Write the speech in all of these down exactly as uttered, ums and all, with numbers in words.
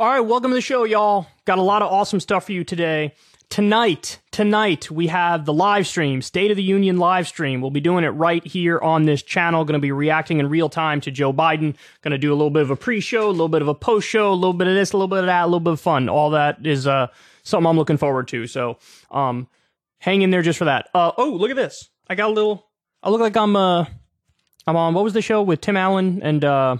All right, welcome to the show, y'all. Got a lot of awesome stuff for you today. Tonight, tonight, we have the live stream, State of the Union live stream. We'll be doing it right here on this channel. Going to be reacting in real time to Joe Biden. Going to do a little bit of a pre-show, a little bit of a post-show, a little bit of this, a little bit of that, a little bit of fun. All that is uh, something I'm looking forward to. So um, hang in there just for that. Uh, oh, look at this. I got a little... I look like I'm, uh, I'm on... What was the show with Tim Allen and... Uh,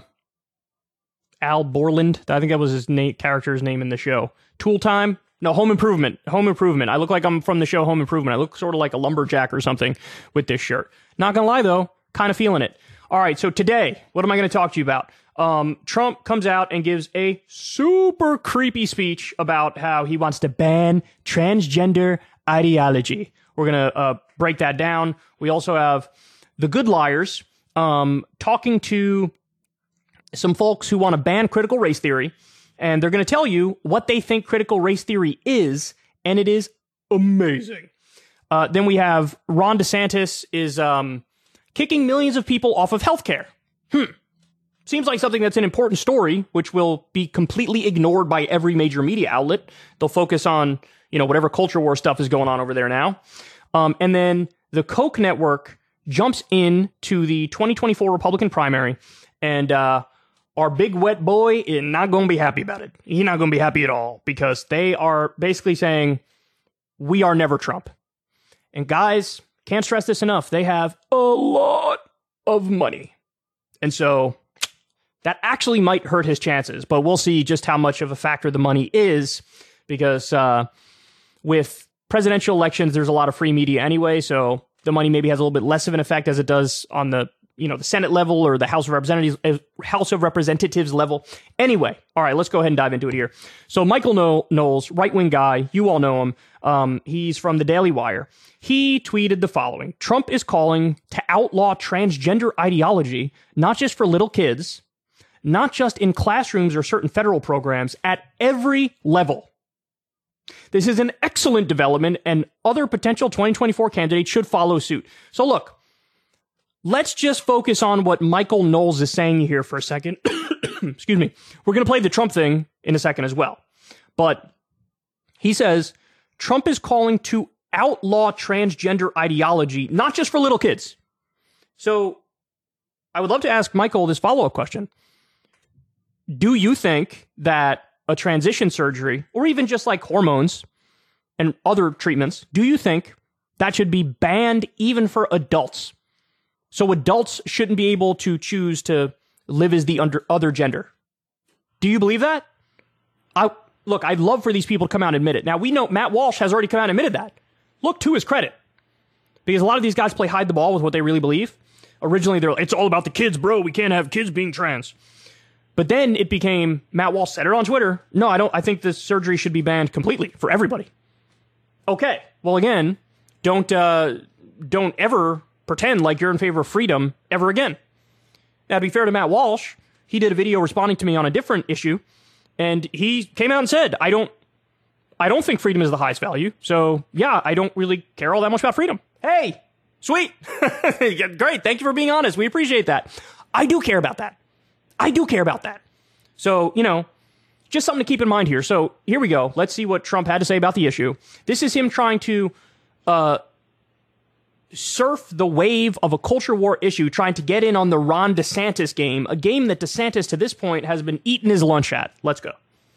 Al Borland. I think that was his name, character's name in the show. Tool Time? No, Home Improvement. Home Improvement. I look like I'm from the show Home Improvement. I look sort of like a lumberjack or something with this shirt. Not gonna lie, though. Kind of feeling it. All right, so today, what am I going to talk to you about? Um, Trump comes out and gives a super creepy speech about how he wants to ban transgender ideology. We're going to uh, break that down. We also have the Good Liars um, talking to some folks who want to ban critical race theory, and they're going to tell you what they think critical race theory is, and it is amazing. Uh, then we have Ron DeSantis is um, kicking millions of people off of healthcare. Hmm. Seems like something that's an important story, which will be completely ignored by every major media outlet. They'll focus on, you know, whatever culture war stuff is going on over there now. Um, and then the Koch network jumps in to the twenty twenty-four Republican primary, and uh, our big wet boy is not going to be happy about it. He's not going to be happy at all, because they are basically saying, we are never Trump. And guys, can't stress this enough. They have a lot of money. And so that actually might hurt his chances, but we'll see just how much of a factor the money is, because uh, with presidential elections, there's a lot of free media anyway. So the money maybe has a little bit less of an effect as it does on the you know, the Senate level or the House of Representatives, uh, House of Representatives level. Anyway, all right, let's go ahead and dive into it here. So Michael no- Knowles, right-wing guy, you all know him. Um, he's from the Daily Wire. He tweeted the following: Trump is calling to outlaw transgender ideology, not just for little kids, not just in classrooms or certain federal programs, at every level. This is an excellent development, and other potential twenty twenty-four candidates should follow suit. So look, let's just focus on what Michael Knowles is saying here for a second. Excuse me. We're going to play the Trump thing in a second as well. But he says Trump is calling to outlaw transgender ideology, not just for little kids. So I would love to ask Michael this follow-up question. Do you think that a transition surgery, or even just like hormones and other treatments, do you think that should be banned even for adults? So adults shouldn't be able to choose to live as the under, other gender. Do you believe that? I look, I'd love for these people to come out and admit it. Now, we know Matt Walsh has already come out and admitted that. Look, to his credit. Because a lot of these guys play hide the ball with what they really believe. Originally, they're like, it's all about the kids, bro. We can't have kids being trans. But then it became, Matt Walsh said it on Twitter. No, I don't. I think this surgery should be banned completely for everybody. Okay. Well, again, don't uh, don't ever pretend like you're in favor of freedom ever again. Now, to be fair to Matt Walsh, he did a video responding to me on a different issue, and he came out and said, I don't, I don't think freedom is the highest value. So yeah, I don't really care all that much about freedom. Hey, sweet. Great. Thank you for being honest. We appreciate that. I do care about that. I do care about that. So, you know, just something to keep in mind here. So here we go. Let's see what Trump had to say about the issue. This is him trying to, uh, surf the wave of a culture war issue, trying to get in on the Ron DeSantis game, a game that DeSantis to this point has been eating his lunch at. Let's go.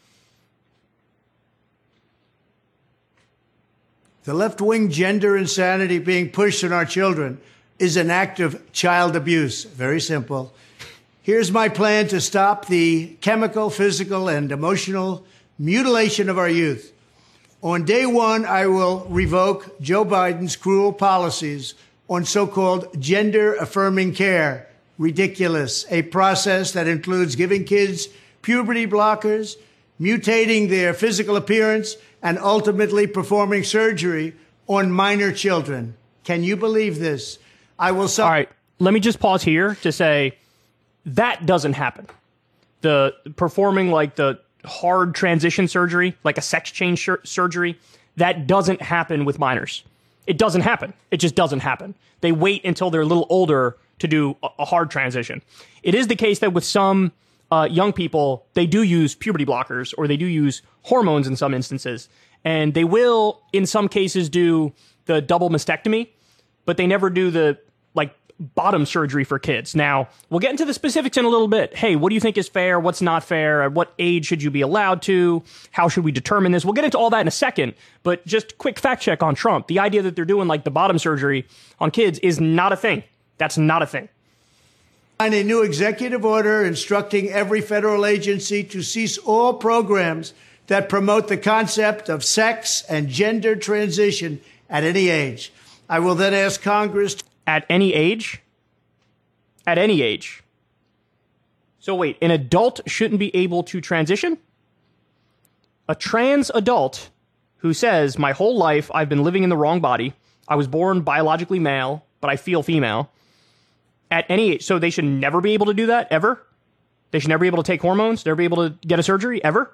The left-wing gender insanity being pushed on our children is an act of child abuse. Very simple. Here's my plan to stop the chemical, physical, and emotional mutilation of our youth. On day one, I will revoke Joe Biden's cruel policies on so-called gender-affirming care. Ridiculous. A process that includes giving kids puberty blockers, mutating their physical appearance, and ultimately performing surgery on minor children. Can you believe this? I will... All right, let me just pause here to say that doesn't happen. The performing like the hard transition surgery, like a sex change sur- surgery, that doesn't happen with minors. It doesn't happen. It just doesn't happen. They wait until they're a little older to do a, a hard transition. It is the case that with some uh, young people, they do use puberty blockers or they do use hormones in some instances. And they will, in some cases, do the double mastectomy, but they never do the, like, bottom surgery for kids. Now, we'll get into the specifics in a little bit. Hey, what do you think is fair? What's not fair? At what age should you be allowed to? How should we determine this? We'll get into all that in a second, but just quick fact check on Trump. The idea that they're doing, like, the bottom surgery on kids is not a thing. That's not a thing. And a new executive order instructing every federal agency to cease all programs that promote the concept of sex and gender transition at any age. I will then ask Congress to At any age? At any age. So wait, an adult shouldn't be able to transition? A trans adult who says, my whole life I've been living in the wrong body. I was born biologically male, but I feel female. At any age. So they should never be able to do that, ever? They should never be able to take hormones? Never be able to get a surgery, ever?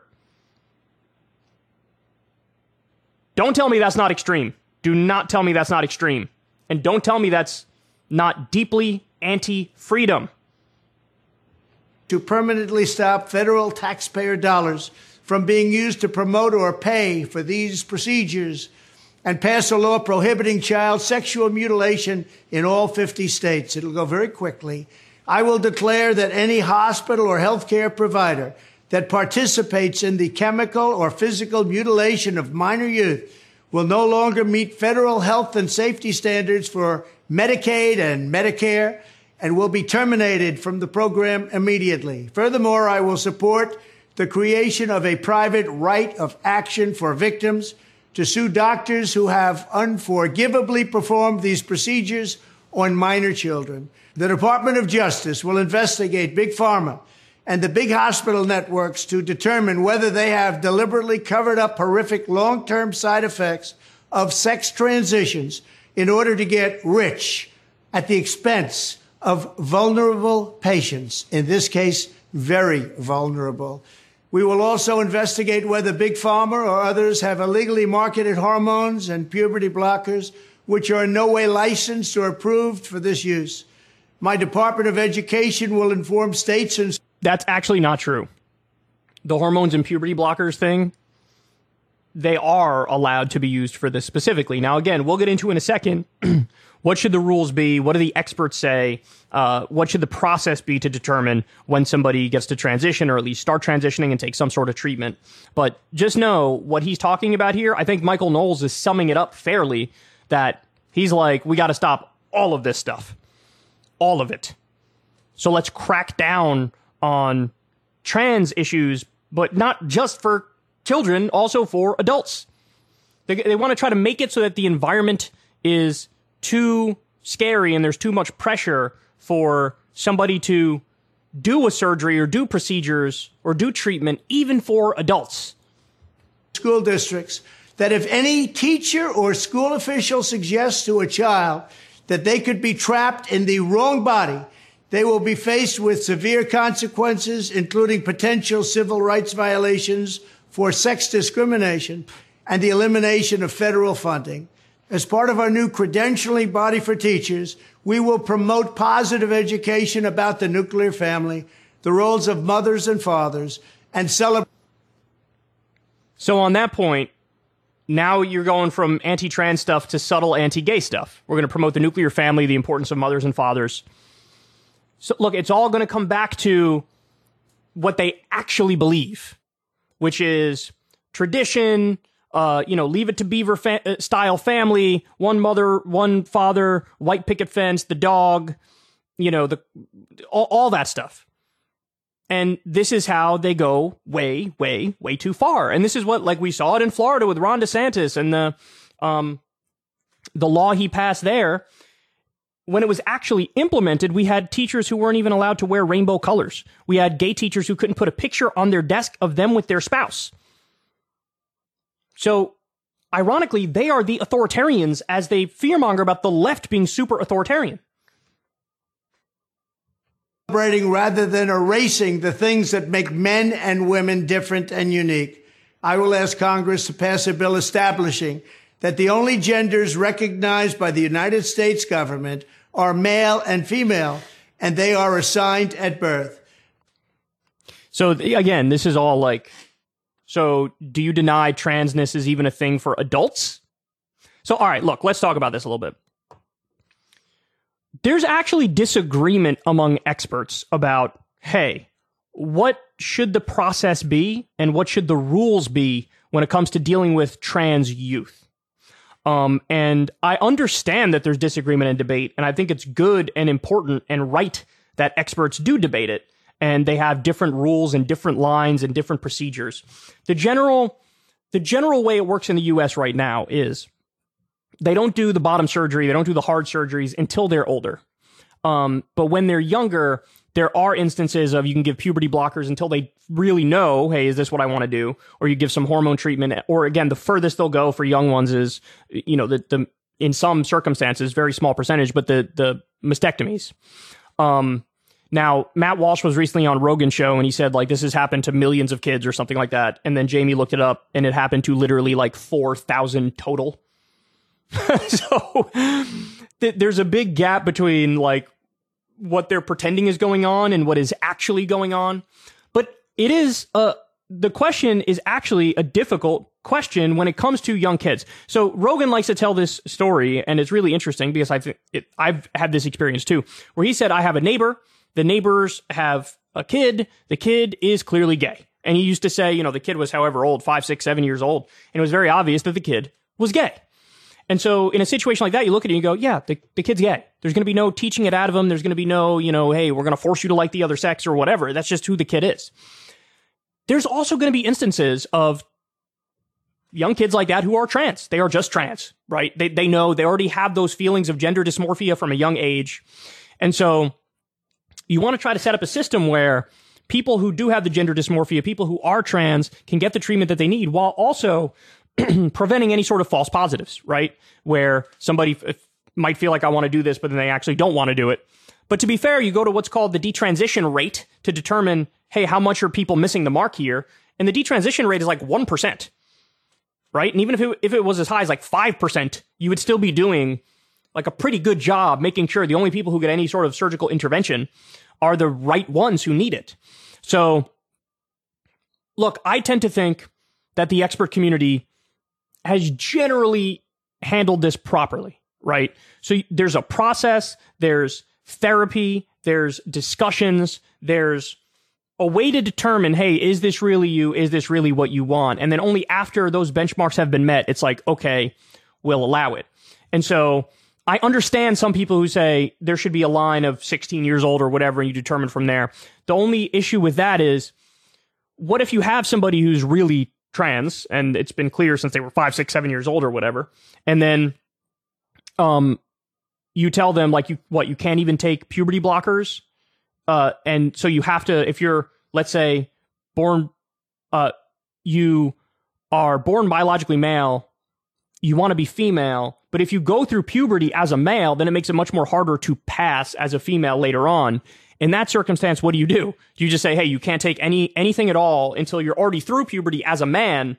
Don't tell me that's not extreme. Do not tell me that's not extreme. And don't tell me that's not deeply anti-freedom. To permanently stop federal taxpayer dollars from being used to promote or pay for these procedures and pass a law prohibiting child sexual mutilation in all fifty states. It'll go very quickly. I will declare that any hospital or healthcare provider that participates in the chemical or physical mutilation of minor youth will no longer meet federal health and safety standards for Medicaid and Medicare and will be terminated from the program immediately. Furthermore, I will support the creation of a private right of action for victims to sue doctors who have unforgivably performed these procedures on minor children. The Department of Justice will investigate Big Pharma and the big hospital networks to determine whether they have deliberately covered up horrific long-term side effects of sex transitions in order to get rich at the expense of vulnerable patients, in this case, very vulnerable. We will also investigate whether Big Pharma or others have illegally marketed hormones and puberty blockers, which are in no way licensed or approved for this use. My Department of Education will inform states and That's actually not true. The hormones and puberty blockers thing, they are allowed to be used for this specifically. Now, again, we'll get into in a second. What should the rules be? What do the experts say? Uh, what should the process be to determine when somebody gets to transition or at least start transitioning and take some sort of treatment? But just know what he's talking about here. I think Michael Knowles is summing it up fairly, that he's like, we got to stop all of this stuff. All of it. So let's crack down on trans issues, but not just for children, also for adults. They, they want to try to make it so that the environment is too scary and there's too much pressure for somebody to do a surgery or do procedures or do treatment, even for adults. School districts, that if any teacher or school official suggests to a child that they could be trapped in the wrong body, they will be faced with severe consequences, including potential civil rights violations for sex discrimination and the elimination of federal funding. As part of our new credentialing body for teachers, we will promote positive education about the nuclear family, the roles of mothers and fathers, and celebrate. So on that point, now you're going from anti-trans stuff to subtle anti-gay stuff. We're going to promote the nuclear family, the importance of mothers and fathers. So look, it's all going to come back to what they actually believe, which is tradition, uh, you know, leave it to beaver fa- style family, one mother, one father, white picket fence, the dog, you know, the all, all that stuff. And this is how they go way, way, way too far. And this is what, like, we saw it in Florida with Ron DeSantis and the um, the law he passed there. When it was actually implemented, we had teachers who weren't even allowed to wear rainbow colors. We had gay teachers who couldn't put a picture on their desk of them with their spouse. So, ironically, they are the authoritarians as they fearmonger about the left being super authoritarian. Celebrating rather than erasing the things that make men and women different and unique. I will ask Congress to pass a bill establishing that the only genders recognized by the United States government are male and female, and they are assigned at birth. So th- again, this is all like, so do you deny transness is even a thing for adults? So, all right, look, let's talk about this a little bit. There's actually disagreement among experts about, hey, what should the process be and what should the rules be when it comes to dealing with trans youth? Um, and I understand that there's disagreement and debate, and I think it's good and important and right that experts do debate it, and they have different rules and different lines and different procedures. The general, the general way it works in the U S right now is they don't do the bottom surgery, they don't do the hard surgeries until they're older. Um, but when they're younger, there are instances of you can give puberty blockers until they really know, hey, is this what I want to do? Or you give some hormone treatment. Or again, the furthest they'll go for young ones is, you know, the, the in some circumstances, very small percentage, but the the mastectomies. Um, now, Matt Walsh was recently on Rogan's show and he said, like, this has happened to millions of kids or something like that. And then Jamie looked it up and it happened to literally like four thousand total. So th- there's a big gap between like what they're pretending is going on and what is actually going on. But it is uh the question is actually a difficult question when it comes to young kids. So Rogan likes to tell this story, and it's really interesting because I've it, I've had this experience too, where he said, I have a neighbor, the neighbors have a kid, the kid is clearly gay. And he used to say, you know, the kid was however old, five, six, seven years old, and it was very obvious that the kid was gay. And so in a situation like that, you look at it and you go, yeah, the, the kid's gay. There's going to be no teaching it out of him. There's going to be no, you know, hey, we're going to force you to like the other sex or whatever. That's just who the kid is. There's also going to be instances of young kids like that who are trans. They are just trans, right? They they know, they already have those feelings of gender dysmorphia from a young age. And so you want to try to set up a system where people who do have the gender dysmorphia, people who are trans, can get the treatment that they need while also preventing any sort of false positives, right? Where somebody f- might feel like I want to do this, but then they actually don't want to do it. But to be fair, you go to what's called the detransition rate to determine, hey, how much are people missing the mark here? And the detransition rate is like one percent, right? And even if it, if it was as high as like five percent, you would still be doing like a pretty good job making sure the only people who get any sort of surgical intervention are the right ones who need it. So, look, I tend to think that the expert community has generally handled this properly, right? So there's a process, there's therapy, there's discussions, there's a way to determine, hey, is this really you? Is this really what you want? And then only after those benchmarks have been met, it's like, okay, we'll allow it. And so I understand some people who say there should be a line of sixteen years old or whatever, and you determine from there. The only issue with that is, what if you have somebody who's really trans, and it's been clear since they were five, six, seven years old or whatever, and then um, you tell them, like, you what, you can't even take puberty blockers, uh, and so you have to, if you're, let's say, born, uh, you are born biologically male, you want to be female, but if you go through puberty as a male, then it makes it much more harder to pass as a female later on. In that circumstance, what do you do? Do you just say, hey, you can't take any anything at all until you're already through puberty as a man?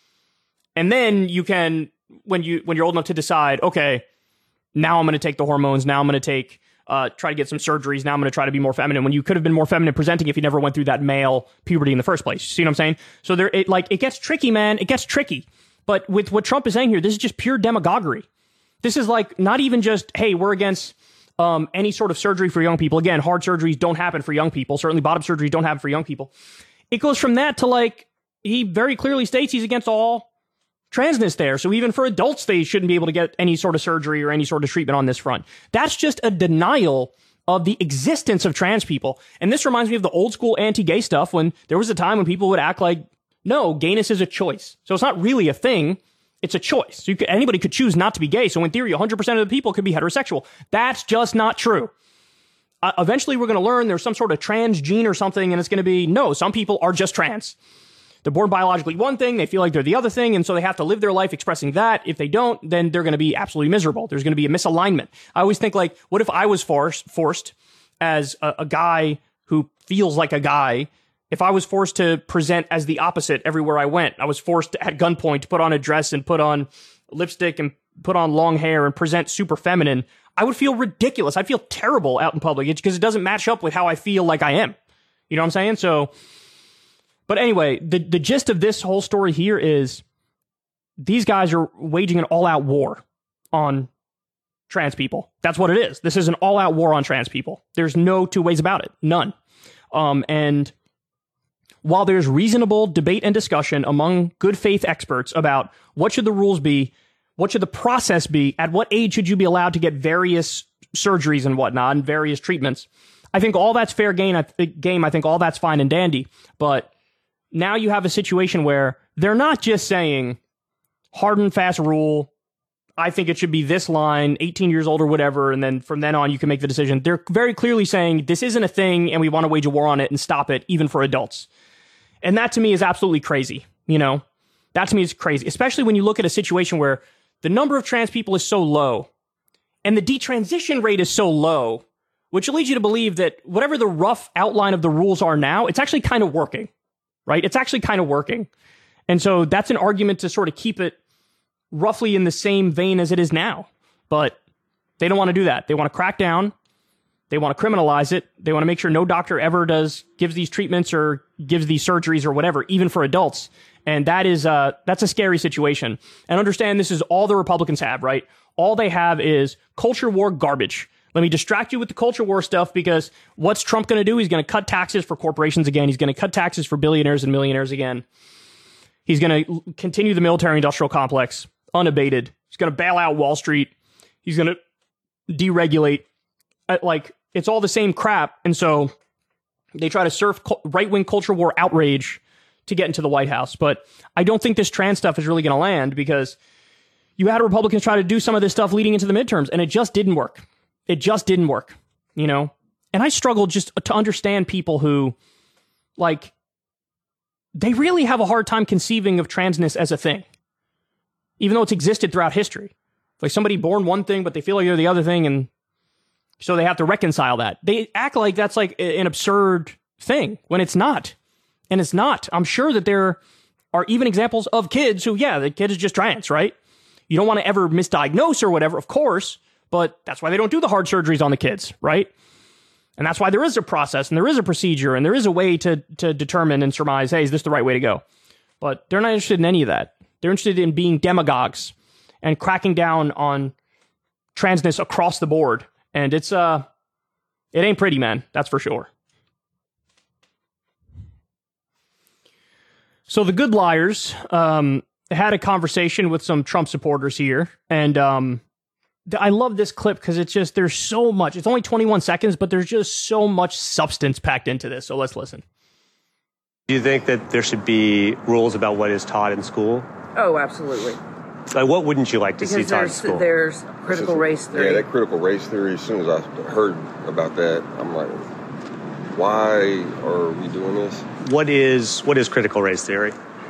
And then you can, when, you, when you're old enough to decide, okay, now I'm going to take the hormones, now I'm going to take, uh, try to get some surgeries, now I'm going to try to be more feminine, when you could have been more feminine presenting if you never went through that male puberty in the first place. See what I'm saying? So there, it, like, it gets tricky, man. It gets tricky. But with what Trump is saying here, this is just pure demagoguery. This is like not even just, hey, we're against um, any sort of surgery for young people. Again, hard surgeries don't happen for young people. Certainly bottom surgeries don't happen for young people. It goes from that to, like, he very clearly states he's against all transness there. So even for adults, they shouldn't be able to get any sort of surgery or any sort of treatment on this front. That's just a denial of the existence of trans people. And this reminds me of the old school anti-gay stuff, when there was a time when people would act like, no, gayness is a choice. So it's not really a thing. It's a choice. So you could, anybody could choose not to be gay. So in theory, one hundred percent of the people could be heterosexual. That's just not true. Uh, eventually, we're going to learn there's some sort of trans gene or something, and it's going to be, no, some people are just trans. They're born biologically one thing, they feel like they're the other thing, and so they have to live their life expressing that. If they don't, then they're going to be absolutely miserable. There's going to be a misalignment. I always think, like, what if I was forced, forced as a, a guy who feels like a guy, if I was forced to present as the opposite everywhere I went? I was forced to, at gunpoint, to put on a dress and put on lipstick and put on long hair and present super feminine. I would feel ridiculous. I'd feel terrible out in public because it doesn't match up with how I feel like I am. You know what I'm saying? So But anyway, the, the gist of this whole story here is these guys are waging an all-out war on trans people. That's what it is. This is an all-out war on trans people. There's no two ways about it. None. Um, and while there's reasonable debate and discussion among good faith experts about what should the rules be, what should the process be, at what age should you be allowed to get various surgeries and whatnot and various treatments, I think all that's fair game. I, th- game. I think all that's fine and dandy. But now you have a situation where they're not just saying hard and fast rule, I think it should be this line, eighteen years old or whatever, and then from then on you can make the decision. They're very clearly saying this isn't a thing and we want to wage a war on it and stop it, even for adults. And that to me is absolutely crazy, you know? That to me is crazy, especially when you look at a situation where the number of trans people is so low and the detransition rate is so low, which leads you to believe that whatever the rough outline of the rules are now, it's actually kind of working, right? It's actually kind of working. And so that's an argument to sort of keep it roughly in the same vein as it is now. But they don't want to do that. They want to crack down. They want to criminalize it. They want to make sure no doctor ever does, gives these treatments or gives these surgeries or whatever, even for adults. And that is, uh, that's a scary situation. And understand this is all the Republicans have, right? All they have is culture war garbage. Let me distract you with the culture war stuff, because what's Trump going to do? He's going to cut taxes for corporations again. He's going to cut taxes for billionaires and millionaires again. He's going to continue the military industrial complex unabated. He's going to bail out Wall Street. He's going to deregulate. Like, it's all the same crap. And so they try to surf right-wing culture war outrage to get into the White House. But I don't think this trans stuff is really going to land, because you had Republicans try to do some of this stuff leading into the midterms, and it just didn't work. It just didn't work, you know? And I struggle just to understand people who, like, they really have a hard time conceiving of transness as a thing, even though it's existed throughout history. Like, somebody born one thing, but they feel like they're the other thing, and so they have to reconcile that. They act like that's like an absurd thing when it's not. And it's not. I'm sure that there are even examples of kids who, yeah, the kid is just trans, right? You don't want to ever misdiagnose or whatever, of course, but that's why they don't do the hard surgeries on the kids, right? And that's why there is a process and there is a procedure and there is a way to to determine and surmise, hey, is this the right way to go? But they're not interested in any of that. They're interested in being demagogues and cracking down on transness across the board. And it's, uh, it ain't pretty, man. That's for sure. So the Good Liars um, had a conversation with some Trump supporters here. And um, th- I love this clip because it's just, there's so much. It's only twenty-one seconds, but there's just so much substance packed into this. So let's listen. Do you think that there should be rules about what is taught in school? Oh, absolutely. Like, what wouldn't you like to because see taught in school? There's critical race theory. Yeah, that critical race theory, as soon as I heard about that, I'm like, why are we doing this? What is what is critical race theory?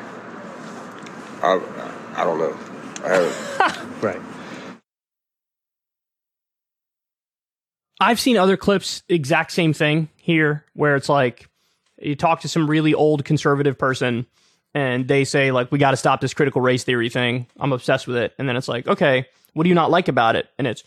I I don't know. I haven't. Right. I've seen other clips, exact same thing here, where it's like, you talk to some really old conservative person, and they say, like, we got to stop this critical race theory thing. I'm obsessed with it. And then it's like, okay, what do you not like about it? And it's...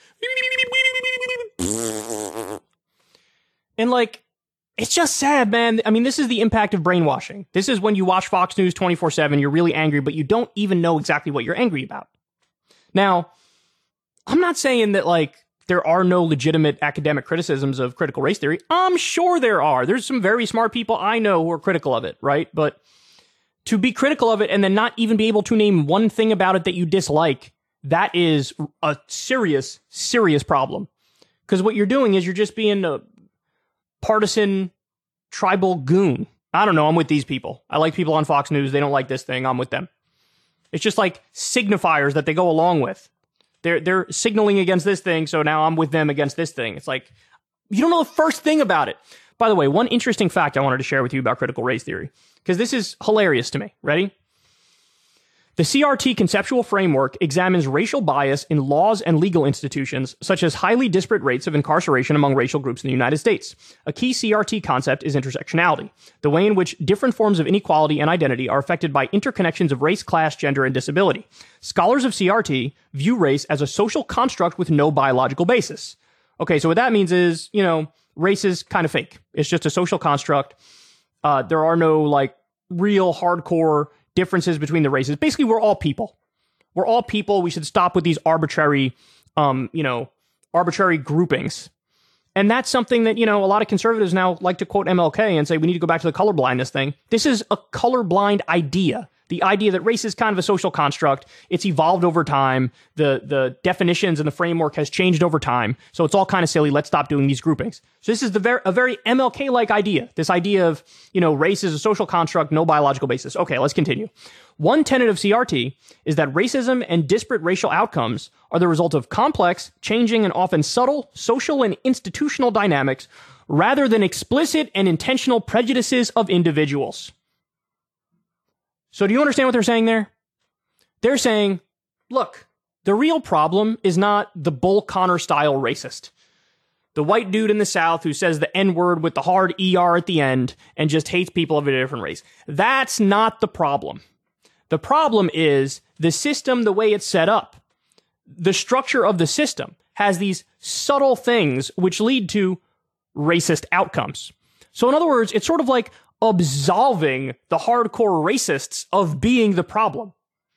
And, like, it's just sad, man. I mean, this is the impact of brainwashing. This is when you watch Fox News twenty-four seven, you're really angry, but you don't even know exactly what you're angry about. Now, I'm not saying that, like, there are no legitimate academic criticisms of critical race theory. I'm sure there are. There's some very smart people I know who are critical of it, right? But to be critical of it and then not even be able to name one thing about it that you dislike, that is a serious, serious problem. Because what you're doing is you're just being a partisan, tribal goon. I don't know, I'm with these people. I like people on Fox News. They don't like this thing. I'm with them. It's just like signifiers that they go along with. They're, they're signaling against this thing, so now I'm with them against this thing. It's like, you don't know the first thing about it. By the way, one interesting fact I wanted to share with you about critical race theory, because this is hilarious to me. Ready? The C R T conceptual framework examines racial bias in laws and legal institutions, such as highly disparate rates of incarceration among racial groups in the United States. A key C R T concept is intersectionality, the way in which different forms of inequality and identity are affected by interconnections of race, class, gender, and disability. Scholars of C R T view race as a social construct with no biological basis. Okay, so what that means is, you know, race is kind of fake. It's just a social construct. Uh, there are no, like, real hardcore differences between the races. Basically, we're all people. We're all people. We should stop with these arbitrary, um, you know, arbitrary groupings. And that's something that, you know, a lot of conservatives now like to quote M L K and say we need to go back to the colorblindness thing. This is a colorblind idea. The idea that race is kind of a social construct. It's evolved over time. The the definitions and the framework has changed over time. So it's all kind of silly. Let's stop doing these groupings. So this is the very, a very M L K-like idea. This idea of, you know, race is a social construct, no biological basis. Okay, let's continue. One tenet of C R T is that racism and disparate racial outcomes are the result of complex, changing, and often subtle social and institutional dynamics rather than explicit and intentional prejudices of individuals. So do you understand what they're saying there? They're saying, look, the real problem is not the Bull Connor style racist. The white dude in the South who says the N-word with the hard E R at the end and just hates people of a different race. That's not the problem. The problem is the system, the way it's set up. The structure of the system has these subtle things which lead to racist outcomes. So in other words, it's sort of like absolving the hardcore racists of being the problem.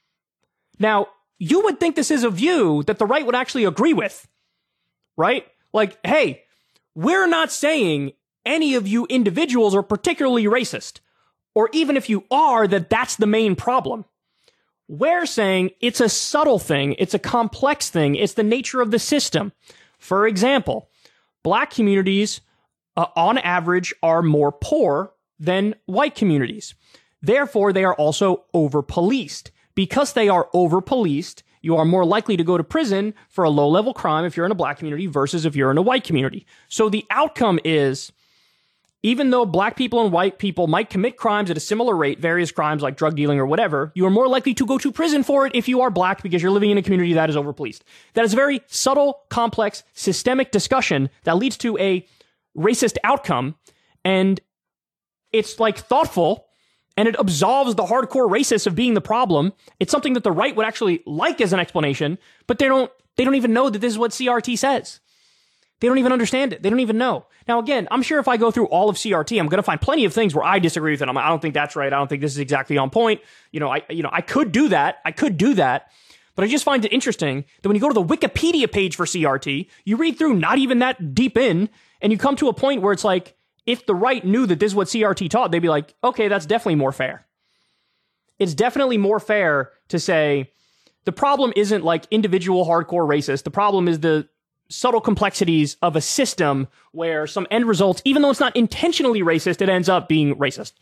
Now, you would think this is a view that the right would actually agree with, right? Like, hey, we're not saying any of you individuals are particularly racist, or even if you are, that that's the main problem. We're saying it's a subtle thing, it's a complex thing, it's the nature of the system. For example, black communities, uh, on average, are more poor than white communities. Therefore, they are also over-policed. Because they are over-policed, you are more likely to go to prison for a low-level crime if you're in a black community versus if you're in a white community. So the outcome is, even though black people and white people might commit crimes at a similar rate, various crimes like drug dealing or whatever, you are more likely to go to prison for it if you are black because you're living in a community that is over-policed. That is a very subtle, complex, systemic discussion that leads to a racist outcome, and it's like thoughtful, and it absolves the hardcore racists of being the problem. It's something that the right would actually like as an explanation, but they don't they don't even know that this is what C R T says. They don't even understand it. They don't even know. Now, again, I'm sure if I go through all of C R T, I'm going to find plenty of things where I disagree with it. I'm, I don't think that's right. I don't think this is exactly on point. You know, I you know I could do that. I could do that. But I just find it interesting that when you go to the Wikipedia page for C R T, you read through not even that deep in, and you come to a point where it's like, if the right knew that this is what C R T taught, they'd be like, okay, that's definitely more fair. It's definitely more fair to say the problem isn't like individual hardcore racist. The problem is the subtle complexities of a system where some end results, even though it's not intentionally racist, it ends up being racist.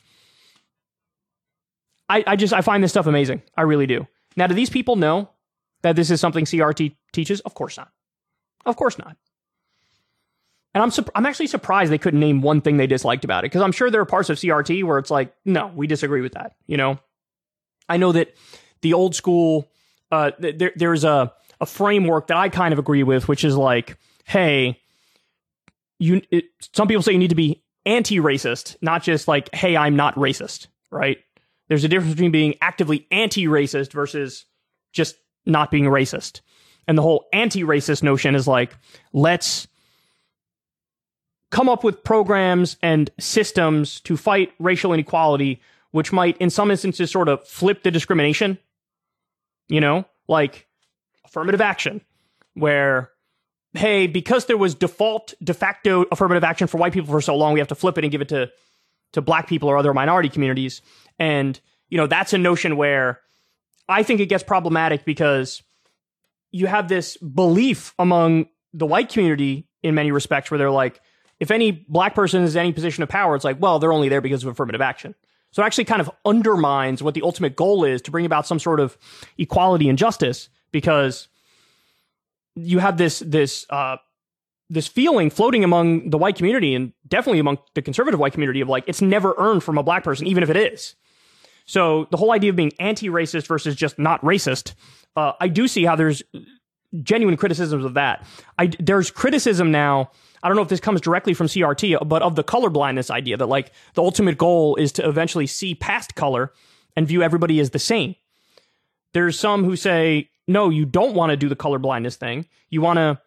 I, I just, I find this stuff amazing. I really do. Now, do these people know that this is something C R T teaches? Of course not. Of course not. And I'm su- I'm actually surprised they couldn't name one thing they disliked about it, because I'm sure there are parts of C R T where it's like, no, we disagree with that. You know, I know that the old school, uh, th- there there's a a framework that I kind of agree with, which is like, hey, you. It, some people say you need to be anti-racist, not just like, hey, I'm not racist, right? There's a difference between being actively anti-racist versus just not being racist. And the whole anti-racist notion is like, let's come up with programs and systems to fight racial inequality, which might, in some instances, sort of flip the discrimination. You know, like affirmative action, where, hey, because there was default, de facto affirmative action for white people for so long, we have to flip it and give it to, to black people or other minority communities. And, you know, that's a notion where I think it gets problematic because you have this belief among the white community in many respects where they're like, if any black person is in any position of power, it's like, well, they're only there because of affirmative action. So it actually kind of undermines what the ultimate goal is, to bring about some sort of equality and justice, because you have this this uh, this feeling floating among the white community, and definitely among the conservative white community, of like, it's never earned from a black person, even if it is. So the whole idea of being anti-racist versus just not racist, uh, I do see how there's genuine criticisms of that. I, there's criticism now, I don't know if this comes directly from C R T, but of the colorblindness idea, that like the ultimate goal is to eventually see past color and view everybody as the same. There's some who say, no, you don't want to do the colorblindness thing. You want to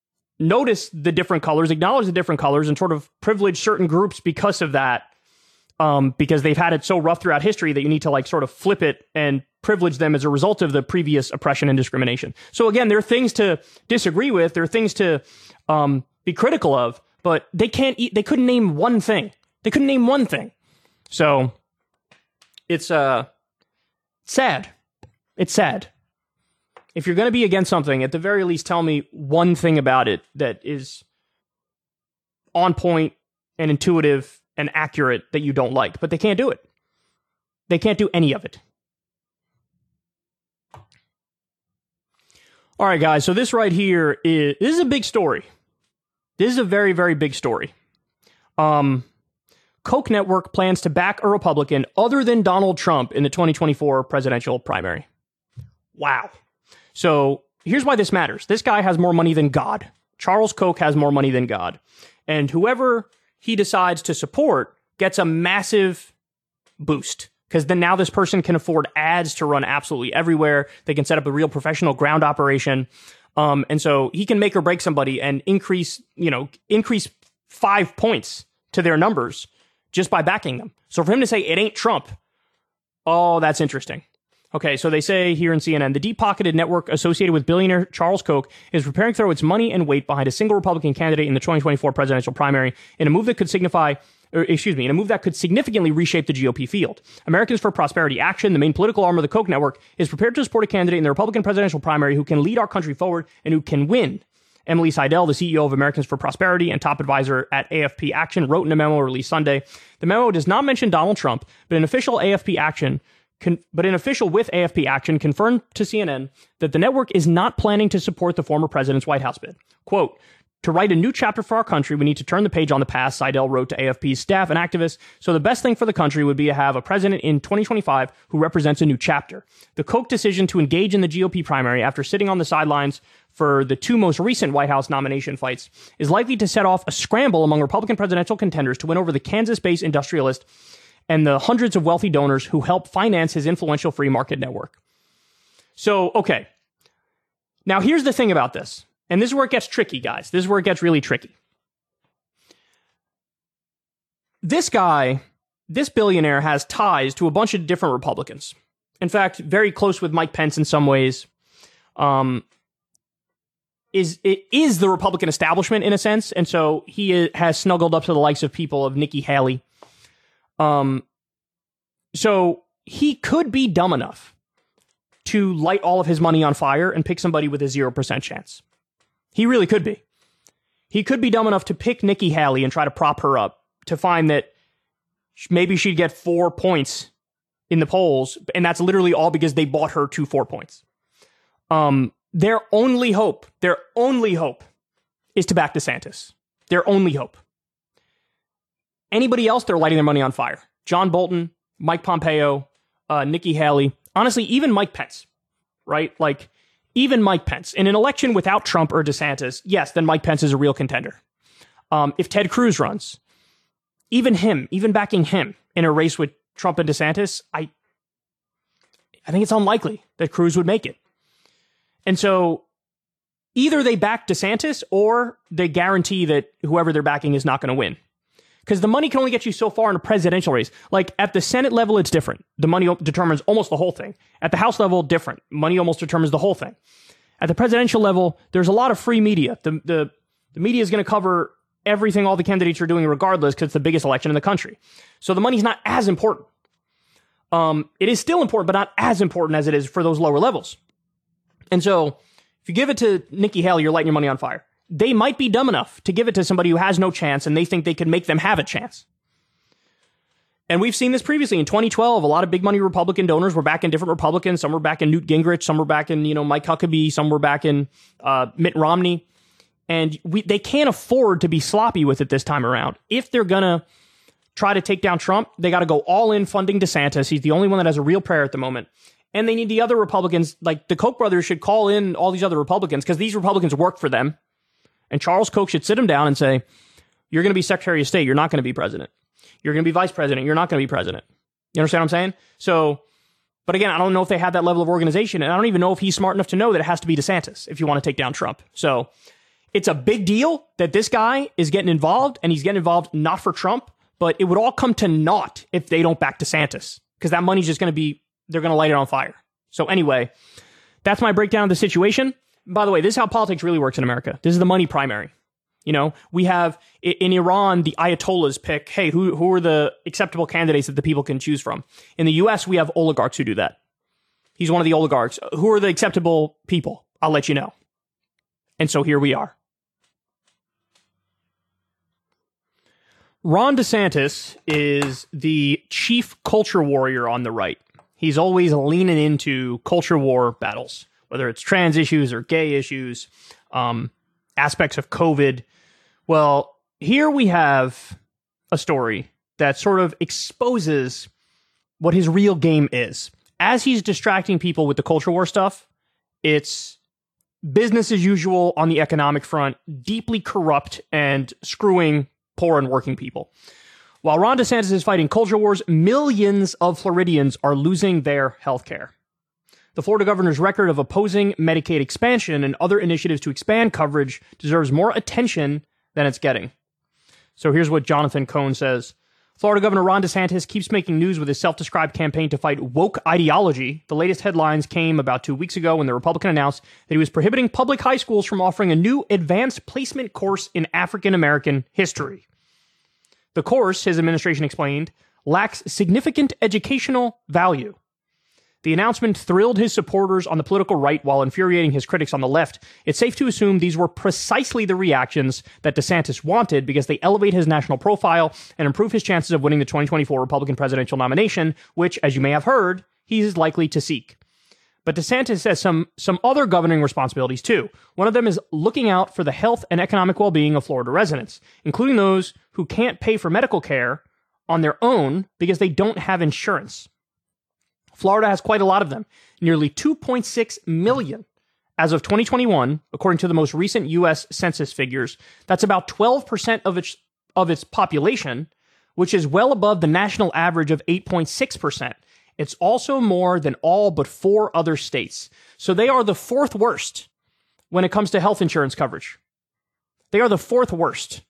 notice the different colors, acknowledge the different colors, and sort of privilege certain groups because of that um, because they've had it so rough throughout history that you need to like sort of flip it and privilege them as a result of the previous oppression and discrimination. So again, there are things to disagree with. There are things to um, be critical of, but they can't eat. They couldn't name one thing. They couldn't name one thing. So it's uh, sad. It's sad. If you're going to be against something, at the very least, tell me one thing about it that is on point and intuitive and accurate that you don't like. But they can't do it. They can't do any of it. All right, guys. So this right here is this is a big story. This is a very, very big story. Um, Koch network plans to back a Republican other than Donald Trump in the twenty twenty-four presidential primary. Wow. So here's why this matters. This guy has more money than God. Charles Koch has more money than God. And whoever he decides to support gets a massive boost. Because then now this person can afford ads to run absolutely everywhere. They can set up a real professional ground operation. Um, and so he can make or break somebody and increase, you know, increase five points to their numbers just by backing them. So for him to say it ain't Trump, oh, that's interesting. Okay, so they say here in C N N, the deep-pocketed network associated with billionaire Charles Koch is preparing to throw its money and weight behind a single Republican candidate in the twenty twenty-four presidential primary in a move that could signify, or excuse me, in a move that could significantly reshape the G O P field. Americans for Prosperity Action, the main political arm of the Koch network, is prepared to support a candidate in the Republican presidential primary who can lead our country forward and who can win. Emily Seidel, the C E O of Americans for Prosperity and top advisor at A F P Action, wrote in a memo released Sunday. The memo does not mention Donald Trump, but an official A F P Action Con- but an official with A F P Action confirmed to C N N that the network is not planning to support the former president's White House bid. Quote, to write a new chapter for our country, we need to turn the page on the past, Seidel wrote to A F P's staff and activists. So the best thing for the country would be to have a president in twenty twenty-five who represents a new chapter. The Koch decision to engage in the G O P primary after sitting on the sidelines for the two most recent White House nomination fights is likely to set off a scramble among Republican presidential contenders to win over the Kansas-based industrialist and the hundreds of wealthy donors who help finance his influential free market network. So, okay. Now, here's the thing about this. And this is where it gets tricky, guys. This is where it gets really tricky. This guy, this billionaire, has ties to a bunch of different Republicans. In fact, very close with Mike Pence in some ways. Um, is it is the Republican establishment in a sense. And so he has snuggled up to the likes of people of Nikki Haley. Um, so he could be dumb enough to light all of his money on fire and pick somebody with a zero percent chance. He really could be. He could be dumb enough to pick Nikki Haley and try to prop her up to find that maybe she'd get four points in the polls. And that's literally all because they bought her to four points. Um, their only hope, their only hope is to back DeSantis. Their only hope. Anybody else, they're lighting their money on fire. John Bolton, Mike Pompeo, uh, Nikki Haley, honestly, even Mike Pence, right? Like, even Mike Pence. In an election without Trump or DeSantis, yes, then Mike Pence is a real contender. Um, if Ted Cruz runs, even him, even backing him in a race with Trump and DeSantis, I, I think it's unlikely that Cruz would make it. And so either they back DeSantis or they guarantee that whoever they're backing is not going to win. Because the money can only get you so far in a presidential race. Like, at the Senate level, it's different. The money determines almost the whole thing. At the House level, different. Money almost determines the whole thing. At the presidential level, there's a lot of free media. The the, the media is going to cover everything all the candidates are doing regardless because it's the biggest election in the country. So the money's not as important. Um, it is still important, but not as important as it is for those lower levels. And so if you give it to Nikki Haley, you're lighting your money on fire. They might be dumb enough to give it to somebody who has no chance and they think they can make them have a chance. And we've seen this previously. In twenty twelve, a lot of big money Republican donors were back in different Republicans. Some were back in Newt Gingrich. Some were back in, you know, Mike Huckabee. Some were back in uh, Mitt Romney. And we, they can't afford to be sloppy with it this time around. If they're going to try to take down Trump, they got to go all in funding DeSantis. He's the only one that has a real prayer at the moment. And they need the other Republicans, like the Koch brothers should call in all these other Republicans because these Republicans work for them. And Charles Koch should sit him down and say, you're going to be Secretary of State. You're not going to be president. You're going to be vice president. You're not going to be president. You understand what I'm saying? So, but again, I don't know if they have that level of organization. And I don't even know if he's smart enough to know that it has to be DeSantis if you want to take down Trump. So it's a big deal that this guy is getting involved, and he's getting involved not for Trump, but it would all come to naught if they don't back DeSantis, because that money's just going to be, they're going to light it on fire. So anyway, that's my breakdown of the situation. By the way, this is how politics really works in America. This is the money primary. You know, we have in Iran, the Ayatollahs pick, hey, who, who are the acceptable candidates that the people can choose from? In the U S, we have oligarchs who do that. He's one of the oligarchs. Who are the acceptable people? I'll let you know. And so here we are. Ron DeSantis is the chief culture warrior on the right. He's always leaning into culture war battles, whether it's trans issues or gay issues, um, aspects of COVID. Well, here we have a story that sort of exposes what his real game is. As he's distracting people with the culture war stuff, it's business as usual on the economic front, deeply corrupt and screwing poor and working people. While Ron DeSantis is fighting culture wars, millions of Floridians are losing their health care. The Florida governor's record of opposing Medicaid expansion and other initiatives to expand coverage deserves more attention than it's getting. So here's what Jonathan Cohn says. Florida Governor Ron DeSantis keeps making news with his self-described campaign to fight woke ideology. The latest headlines came about two weeks ago when the Republican announced that he was prohibiting public high schools from offering a new advanced placement course in African American history. The course, his administration explained, lacks significant educational value. The announcement thrilled his supporters on the political right while infuriating his critics on the left. It's safe to assume these were precisely the reactions that DeSantis wanted because they elevate his national profile and improve his chances of winning the twenty twenty-four Republican presidential nomination, which, as you may have heard, he is likely to seek. But DeSantis has some, some other governing responsibilities too. One of them is looking out for the health and economic well-being of Florida residents, including those who can't pay for medical care on their own because they don't have insurance. Florida has quite a lot of them, nearly two point six million as of twenty twenty-one, according to the most recent U S Census figures. That's about twelve percent of its of its population, which is well above the national average of eight point six percent. It's also more than all but four other states. So they are the fourth worst when it comes to health insurance coverage. They are the fourth worst.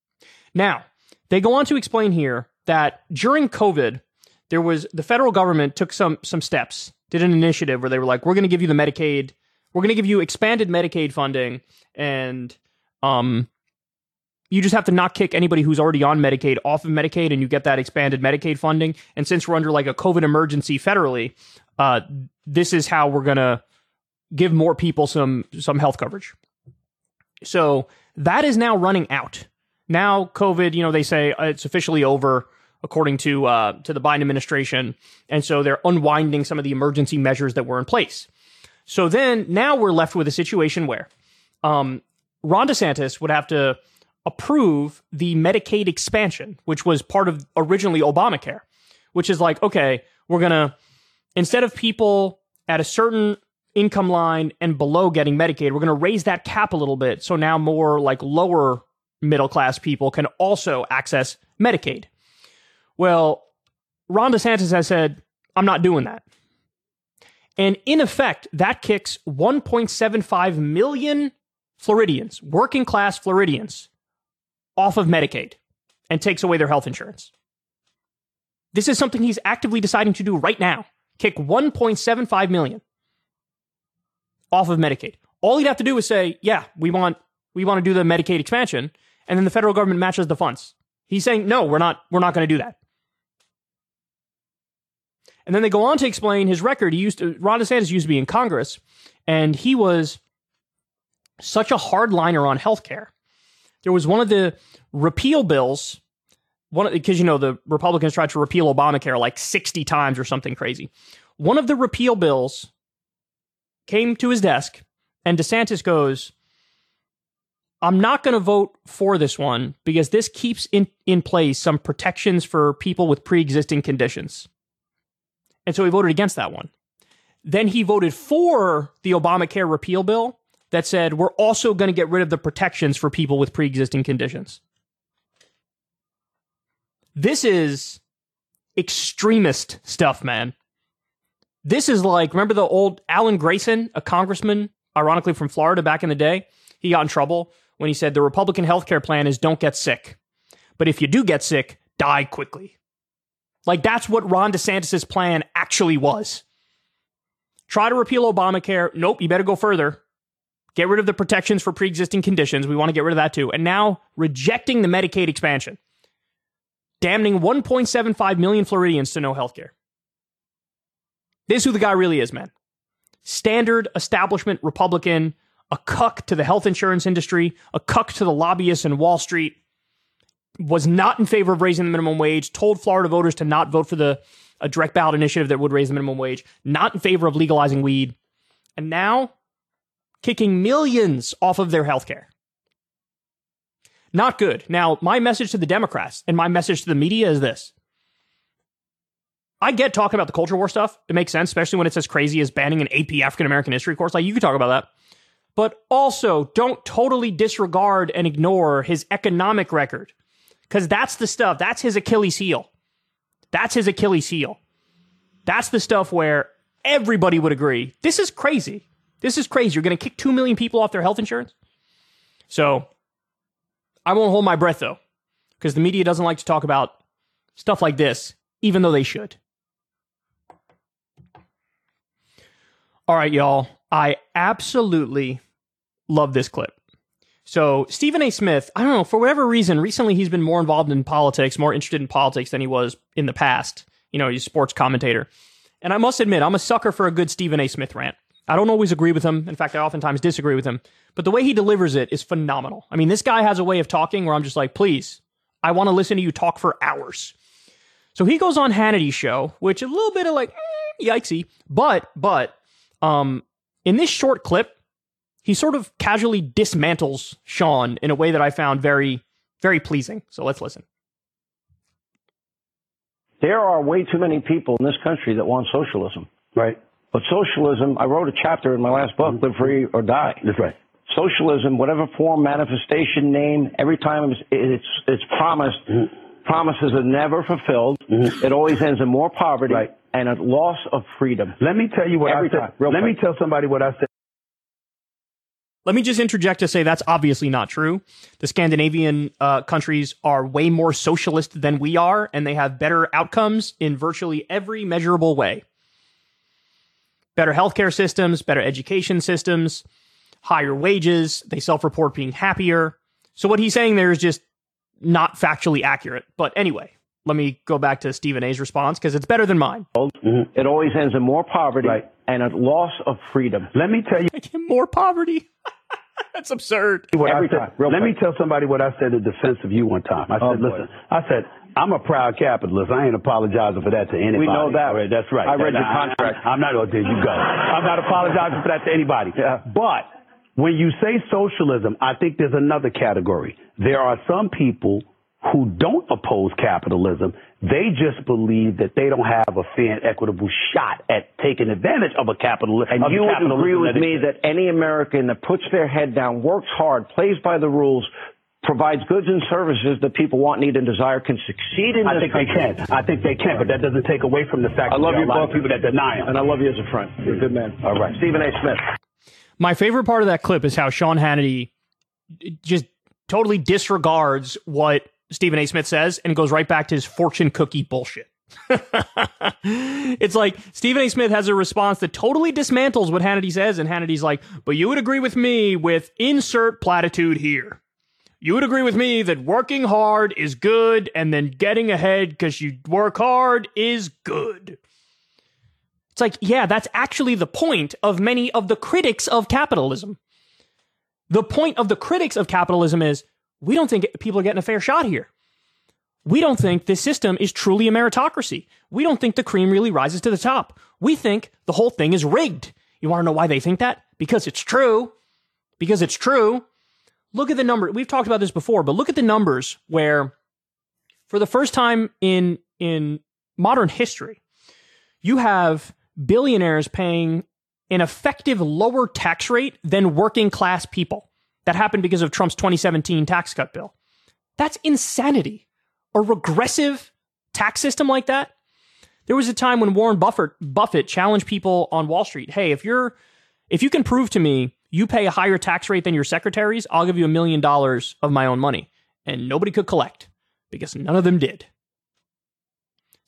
Now, they go on to explain here that during COVID, there was the federal government took some some steps, did an initiative where they were like, we're going to give you the Medicaid, we're going to give you expanded Medicaid funding, and um, you just have to not kick anybody who's already on Medicaid off of Medicaid, and you get that expanded Medicaid funding. And since we're under like a COVID emergency federally, uh, this is how we're going to give more people some some health coverage. So that is now running out. Now COVID, you know, they say it's officially over, according to uh, to the Biden administration. And so they're unwinding some of the emergency measures that were in place. So then now we're left with a situation where um, Ron DeSantis would have to approve the Medicaid expansion, which was part of originally Obamacare, which is like, okay, we're going to, instead of people at a certain income line and below getting Medicaid, we're going to raise that cap a little bit. So now more like lower middle class people can also access Medicaid. Well, Ron DeSantis has said, I'm not doing that. And in effect, that kicks one point seven five million Floridians, working class Floridians, off of Medicaid and takes away their health insurance. This is something he's actively deciding to do right now. Kick one point seven five million off of Medicaid. All he'd have to do is say, yeah, we want we want to do the Medicaid expansion, and then the federal government matches the funds. He's saying, no, we're not we're not going to do that. And then they go on to explain his record. He used to, Ron DeSantis used to be in Congress, and he was such a hardliner on healthcare. There was one of the repeal bills, one because, you know, the Republicans tried to repeal Obamacare like sixty times or something crazy. One of the repeal bills came to his desk, and DeSantis goes, I'm not going to vote for this one because this keeps in, in place some protections for people with pre-existing conditions. And so he voted against that one. Then he voted for the Obamacare repeal bill that said, we're also going to get rid of the protections for people with pre-existing conditions. This is extremist stuff, man. This is like, remember the old Alan Grayson, a congressman, ironically from Florida back in the day? He got in trouble when he said the Republican healthcare plan is don't get sick. But if you do get sick, die quickly. Like, that's what Ron DeSantis' plan actually was. Try to repeal Obamacare. Nope, you better go further. Get rid of the protections for pre-existing conditions. We want to get rid of that too. And now rejecting the Medicaid expansion. Damning one point seven five million Floridians to no health care. This is who the guy really is, man. Standard establishment Republican, a cuck to the health insurance industry, a cuck to the lobbyists in Wall Street, was not in favor of raising the minimum wage, told Florida voters to not vote for the a direct ballot initiative that would raise the minimum wage, not in favor of legalizing weed, and now kicking millions off of their health care. Not good. Now, my message to the Democrats and my message to the media is this. I get talking about the culture war stuff. It makes sense, especially when it's as crazy as banning an A P African-American history course. Like, you could talk about that. But also, don't totally disregard and ignore his economic record. Because that's the stuff. That's his Achilles heel. That's his Achilles heel. That's the stuff where everybody would agree. This is crazy. This is crazy. You're going to kick two million people off their health insurance? So, I won't hold my breath, though. Because the media doesn't like to talk about stuff like this, even though they should. All right, y'all. I absolutely love this clip. So, Stephen A. Smith, I don't know, for whatever reason, recently he's been more involved in politics, more interested in politics than he was in the past. You know, he's a sports commentator. And I must admit, I'm a sucker for a good Stephen A. Smith rant. I don't always agree with him. In fact, I oftentimes disagree with him. But the way he delivers it is phenomenal. I mean, this guy has a way of talking where I'm just like, please, I want to listen to you talk for hours. So he goes on Hannity's show, which is a little bit of like, mm, yikesy. But, but, um, in this short clip, he sort of casually dismantles Sean in a way that I found very, very pleasing. So let's listen. There are way too many people in this country that want socialism. Right. But socialism, I wrote a chapter in my last book, Live Free or Die. That's right. Socialism, whatever form, manifestation, name, every time it's it's, it's promised, mm-hmm. promises are never fulfilled. Mm-hmm. It always ends in more poverty right. and a loss of freedom. Let me tell you what every I said. Time, Let quick. me tell somebody what I said. Let me just interject to say that's obviously not true. The Scandinavian uh, countries are way more socialist than we are, and they have better outcomes in virtually every measurable way. Better healthcare systems, better education systems, higher wages. They self-report being happier. So what he's saying there is just not factually accurate. But anyway, let me go back to Stephen A's response because it's better than mine. Mm-hmm. It always ends in more poverty right. and a loss of freedom. Let me tell you. More poverty. That's absurd. What Every I said, time. Real let quick. me tell somebody what I said in defense of you one time. I said, oh, listen, I said, I'm a proud capitalist. I ain't apologizing for that to anybody. We know that. Right, that's right. I read that, your contract. I, I, I'm not, oh, there you go. I'm not apologizing for that to anybody. Yeah. But when you say socialism, I think there's another category. There are some people who don't oppose capitalism. They just believe that they don't have a fair and equitable shot at taking advantage of a capitalist. And you would agree with that me that any American that puts their head down, works hard, plays by the rules, provides goods and services that people want, need, and desire can succeed in I this think country. they can. I think they can, but that doesn't take away from the fact I that love there you are a lot both. of people that deny them. And I love you as a friend. You're a good man. All right. Stephen A. Smith. My favorite part of that clip is how Sean Hannity just totally disregards what Stephen A. Smith says and goes right back to his fortune cookie bullshit. It's like Stephen A. Smith has a response that totally dismantles what Hannity says, and Hannity's like, but you would agree with me with insert platitude here. You would agree with me that working hard is good and then getting ahead because you work hard is good. It's like, yeah, that's actually the point of many of the critics of capitalism. The point of the critics of capitalism is we don't think people are getting a fair shot here. We don't think this system is truly a meritocracy. We don't think the cream really rises to the top. We think the whole thing is rigged. You want to know why they think that? Because it's true. Because it's true. Look at the number. We've talked about this before, but look at the numbers where for the first time in, in modern history, you have billionaires paying an effective lower tax rate than working class people. That happened because of Trump's twenty seventeen tax cut bill. That's insanity. A regressive tax system like that. There was a time when Warren Buffett, Buffett challenged people on Wall Street. Hey, if you're, if you can prove to me you pay a higher tax rate than your secretaries, I'll give you a million dollars of my own money. And nobody could collect because none of them did.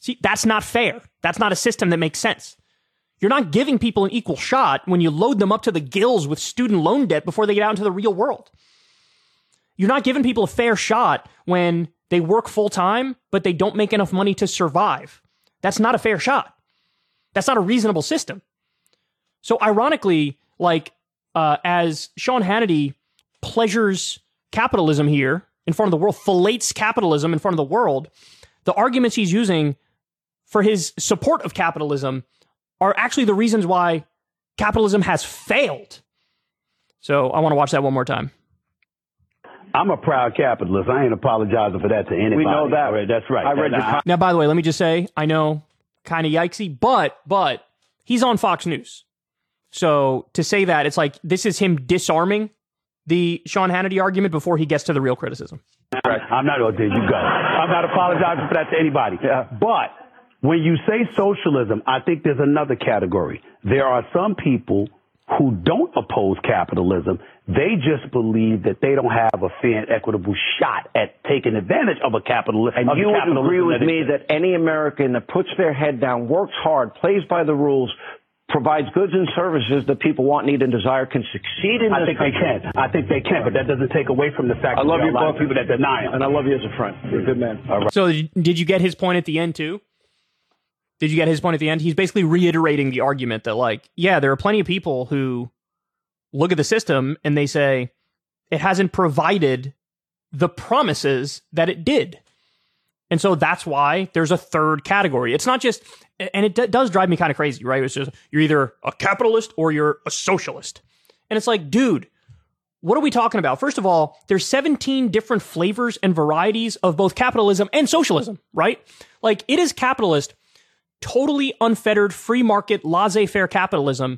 See, that's not fair. That's not a system that makes sense. You're not giving people an equal shot when you load them up to the gills with student loan debt before they get out into the real world. You're not giving people a fair shot when they work full time, but they don't make enough money to survive. That's not a fair shot. That's not a reasonable system. So ironically, like, uh, as Sean Hannity pleasures capitalism here in front of the world, fillets capitalism in front of the world, the arguments he's using for his support of capitalism are actually the reasons why capitalism has failed. So I want to watch that one more time. I'm a proud capitalist. I ain't apologizing for that to anybody. We know that. Right, that's right. I read that, your Now, by the way, let me just say, I know, kind of yikesy, but, but he's on Fox News. So to say that, it's like, this is him disarming the Sean Hannity argument before he gets to the real criticism. Right. I'm not, oh, there you go. I'm not apologizing for that to anybody. Yeah. But when you say socialism, I think there's another category. There are some people who don't oppose capitalism. They just believe that they don't have a fair and equitable shot at taking advantage of a capitalist. And you would agree with me that any American that puts their head down, works hard, plays by the rules, provides goods and services that people want, need, and desire can succeed in I this think they country. can. I think they can, but that doesn't take away from the fact I that love there are you a lot both, of people that deny it. and I love you as a friend. You're a good man. All right. So did you get his point at the end too? Did you get his point at the end? He's basically reiterating the argument that, like, yeah, there are plenty of people who look at the system and they say it hasn't provided the promises that it did. And so that's why there's a third category. It's not just, and it d- does drive me kind of crazy, right? It's just, you're either a capitalist or you're a socialist. And it's like, dude, what are we talking about? First of all, there's seventeen different flavors and varieties of both capitalism and socialism, right? Like, it is capitalist, totally unfettered, free market, laissez-faire capitalism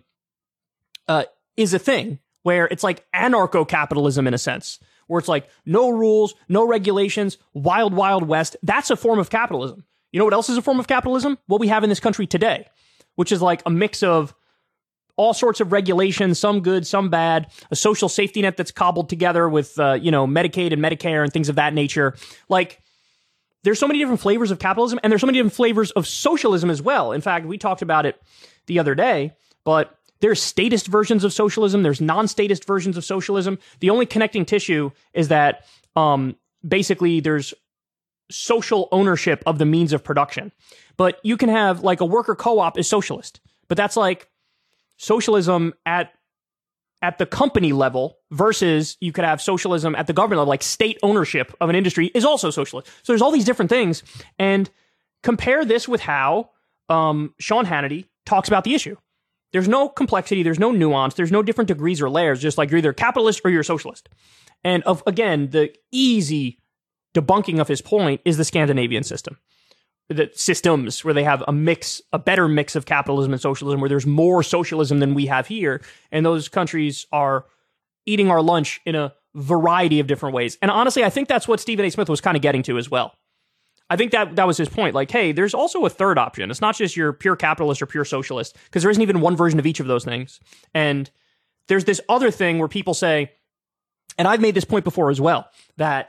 uh, is a thing where it's like anarcho-capitalism in a sense, where it's like no rules, no regulations, wild, wild west. That's a form of capitalism. You know what else is a form of capitalism? What we have in this country today, which is like a mix of all sorts of regulations, some good, some bad, a social safety net that's cobbled together with, uh, you know, Medicaid and Medicare and things of that nature. Like, there's so many different flavors of capitalism, and there's so many different flavors of socialism as well. In fact, we talked about it the other day, but there's statist versions of socialism. There's non-statist versions of socialism. The only connecting tissue is that um, basically there's social ownership of the means of production. But you can have, like, a worker co-op is socialist, but that's like socialism at at the company level versus you could have socialism at the government level, like state ownership of an industry is also socialist. So there's all these different things. And compare this with how um, Sean Hannity talks about the issue. There's no complexity. There's no nuance. There's no different degrees or layers. Just like you're either capitalist or you're a socialist. And of again, the easy debunking of his point is the Scandinavian system. The systems where they have a mix, a better mix of capitalism and socialism, where there's more socialism than we have here. And those countries are eating our lunch in a variety of different ways. And honestly, I think that's what Stephen A. Smith was kind of getting to as well. I think that that was his point. Like, hey, there's also a third option. It's not just your pure capitalist or pure socialist, because there isn't even one version of each of those things. And there's this other thing where people say, and I've made this point before as well, that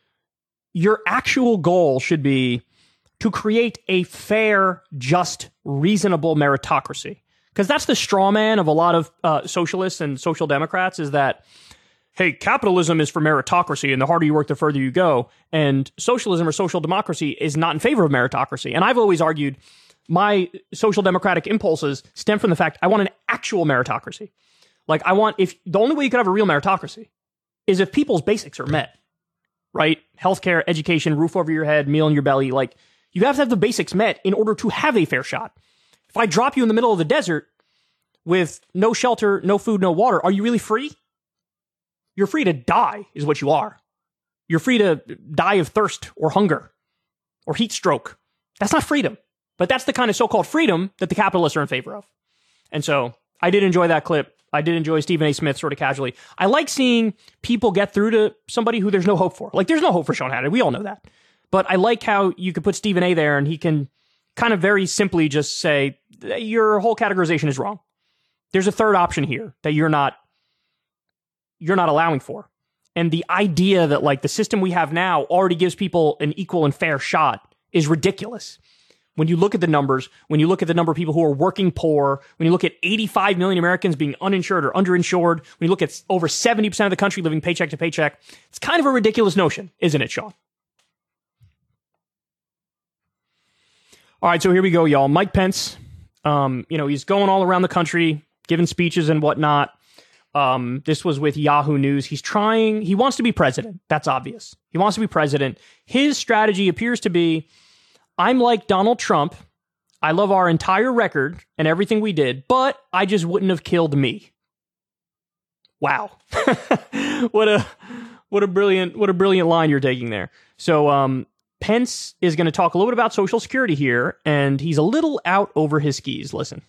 your actual goal should be to create a fair, just, reasonable meritocracy. Because that's the straw man of a lot of uh, socialists and social democrats, is that, hey, capitalism is for meritocracy, and the harder you work, the further you go. And socialism or social democracy is not in favor of meritocracy. And I've always argued my social democratic impulses stem from the fact I want an actual meritocracy. Like, I want, if the only way you could have a real meritocracy is if people's basics are met, right? Healthcare, education, roof over your head, meal in your belly. Like, you have to have the basics met in order to have a fair shot. If I drop you in the middle of the desert with no shelter, no food, no water, are you really free? You're free to die, is what you are. You're free to die of thirst or hunger or heat stroke. That's not freedom. But that's the kind of so-called freedom that the capitalists are in favor of. And so I did enjoy that clip. I did enjoy Stephen A. Smith sort of casually. I like seeing people get through to somebody who there's no hope for. Like, there's no hope for Sean Hannity. We all know that. But I like how you could put Stephen A. there and he can kind of very simply just say, your whole categorization is wrong. There's a third option here that you're not, you're not allowing for. And the idea that, like, the system we have now already gives people an equal and fair shot is ridiculous. When you look at the numbers, when you look at the number of people who are working poor, when you look at eighty-five million Americans being uninsured or underinsured, when you look at over seventy percent of the country living paycheck to paycheck, it's kind of a ridiculous notion, isn't it, Sean? All right, so here we go, y'all. Mike Pence, um, you know, he's going all around the country, giving speeches and whatnot. Um, this was with Yahoo News. He's trying, he wants to be president. That's obvious. He wants to be president. His strategy appears to be, I'm like Donald Trump. I love our entire record and everything we did, but I just wouldn't have killed me. Wow. what a what a brilliant what a brilliant line you're taking there. So um Pence is going to talk a little bit about Social Security here, and he's a little out over his skis. Listen.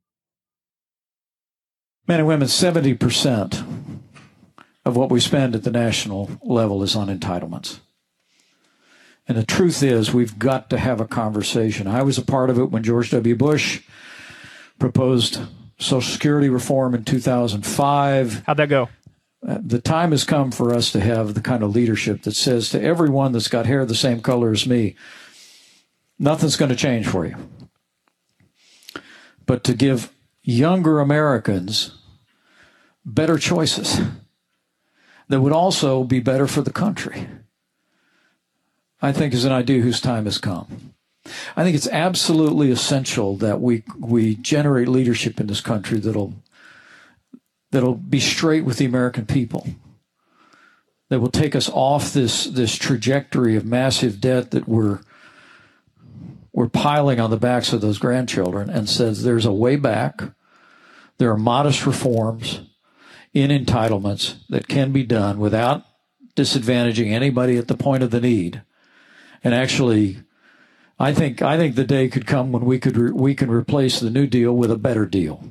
Men and women, seventy percent of what we spend at the national level is on entitlements. And the truth is, we've got to have a conversation. I was a part of it when George W. Bush proposed Social Security reform in two thousand five. How'd that go? Uh, the time has come for us to have the kind of leadership that says to everyone that's got hair the same color as me, nothing's going to change for you. But to give younger Americans better choices that would also be better for the country, I think is an idea whose time has come. I think it's absolutely essential that we we generate leadership in this country that'll that'll be straight with the American people, that will take us off this this trajectory of massive debt that we're we're piling on the backs of those grandchildren, and says there's a way back. There are modest reforms in entitlements that can be done without disadvantaging anybody at the point of the need. And actually, I think I think the day could come when we could re- we can replace the New Deal with a better deal.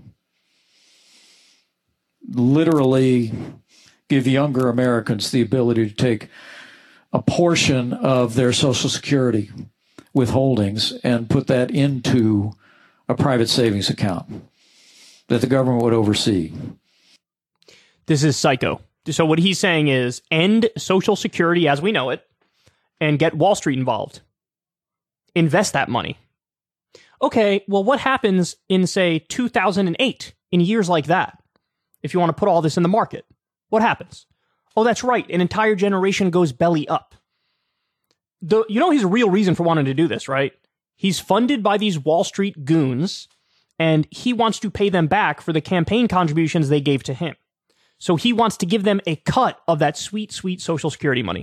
Literally give younger Americans the ability to take a portion of their Social Security withholdings and put that into a private savings account that the government would oversee. This is psycho. So what he's saying is end Social Security as we know it and get Wall Street involved. Invest that money. Okay, well, what happens in, say, two thousand eight, in years like that, if you want to put all this in the market? What happens? Oh, that's right. An entire generation goes belly up. The, you know his real reason for wanting to do this, right? He's funded by these Wall Street goons, and he wants to pay them back for the campaign contributions they gave to him. So he wants to give them a cut of that sweet, sweet Social Security money.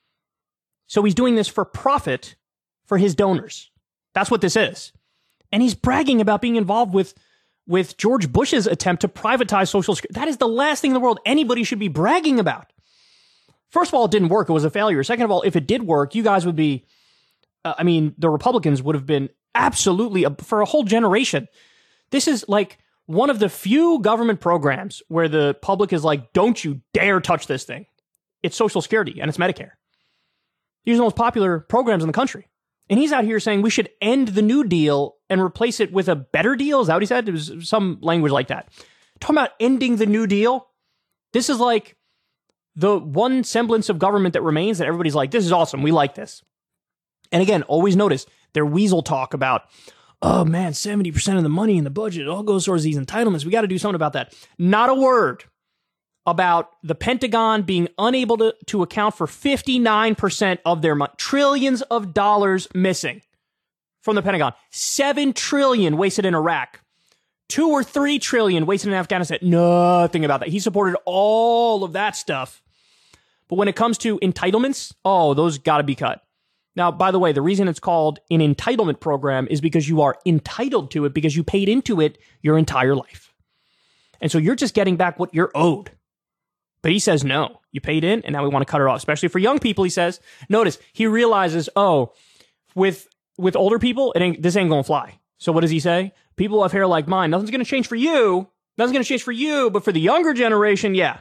So he's doing this for profit for his donors. That's what this is. And he's bragging about being involved with, with George Bush's attempt to privatize Social Security. That is the last thing in the world anybody should be bragging about. First of all, it didn't work. It was a failure. Second of all, if it did work, you guys would be, uh, I mean, the Republicans would have been absolutely, uh, for a whole generation. This is like one of the few government programs where the public is like, don't you dare touch this thing. It's Social Security and it's Medicare. These are the most popular programs in the country. And he's out here saying we should end the New Deal and replace it with a better deal. Is that what he said? It was some language like that. Talking about ending the New Deal. This is like the one semblance of government that remains that everybody's like, this is awesome. We like this. And again, always notice their weasel talk about, oh man, seventy percent of the money in the budget, it all goes towards these entitlements. We got to do something about that. Not a word about the Pentagon being unable to, to account for fifty-nine percent of their money. Trillions of dollars missing from the Pentagon. Seven trillion wasted in Iraq. Two or three trillion wasted in Afghanistan. Nothing about that. He supported all of that stuff. But when it comes to entitlements, oh, those got to be cut. Now, by the way, the reason it's called an entitlement program is because you are entitled to it because you paid into it your entire life. And so you're just getting back what you're owed. But he says, no, you paid in and now we want to cut it off, especially for young people, he says. Notice, he realizes, oh, with with older people, it ain't this ain't going to fly. So what does he say? People who have hair like mine, nothing's going to change for you. Nothing's going to change for you, but for the younger generation, yeah.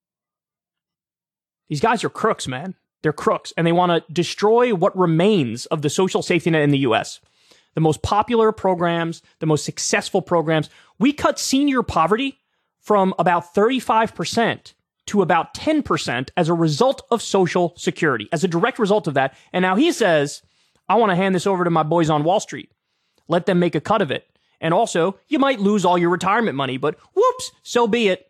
These guys are crooks, man. They're crooks, and they want to destroy what remains of the social safety net in the U S. The most popular programs, the most successful programs. We cut senior poverty from about thirty-five percent to about ten percent as a result of Social Security, as a direct result of that. And now he says, I want to hand this over to my boys on Wall Street. Let them make a cut of it. And also, you might lose all your retirement money, but whoops, so be it.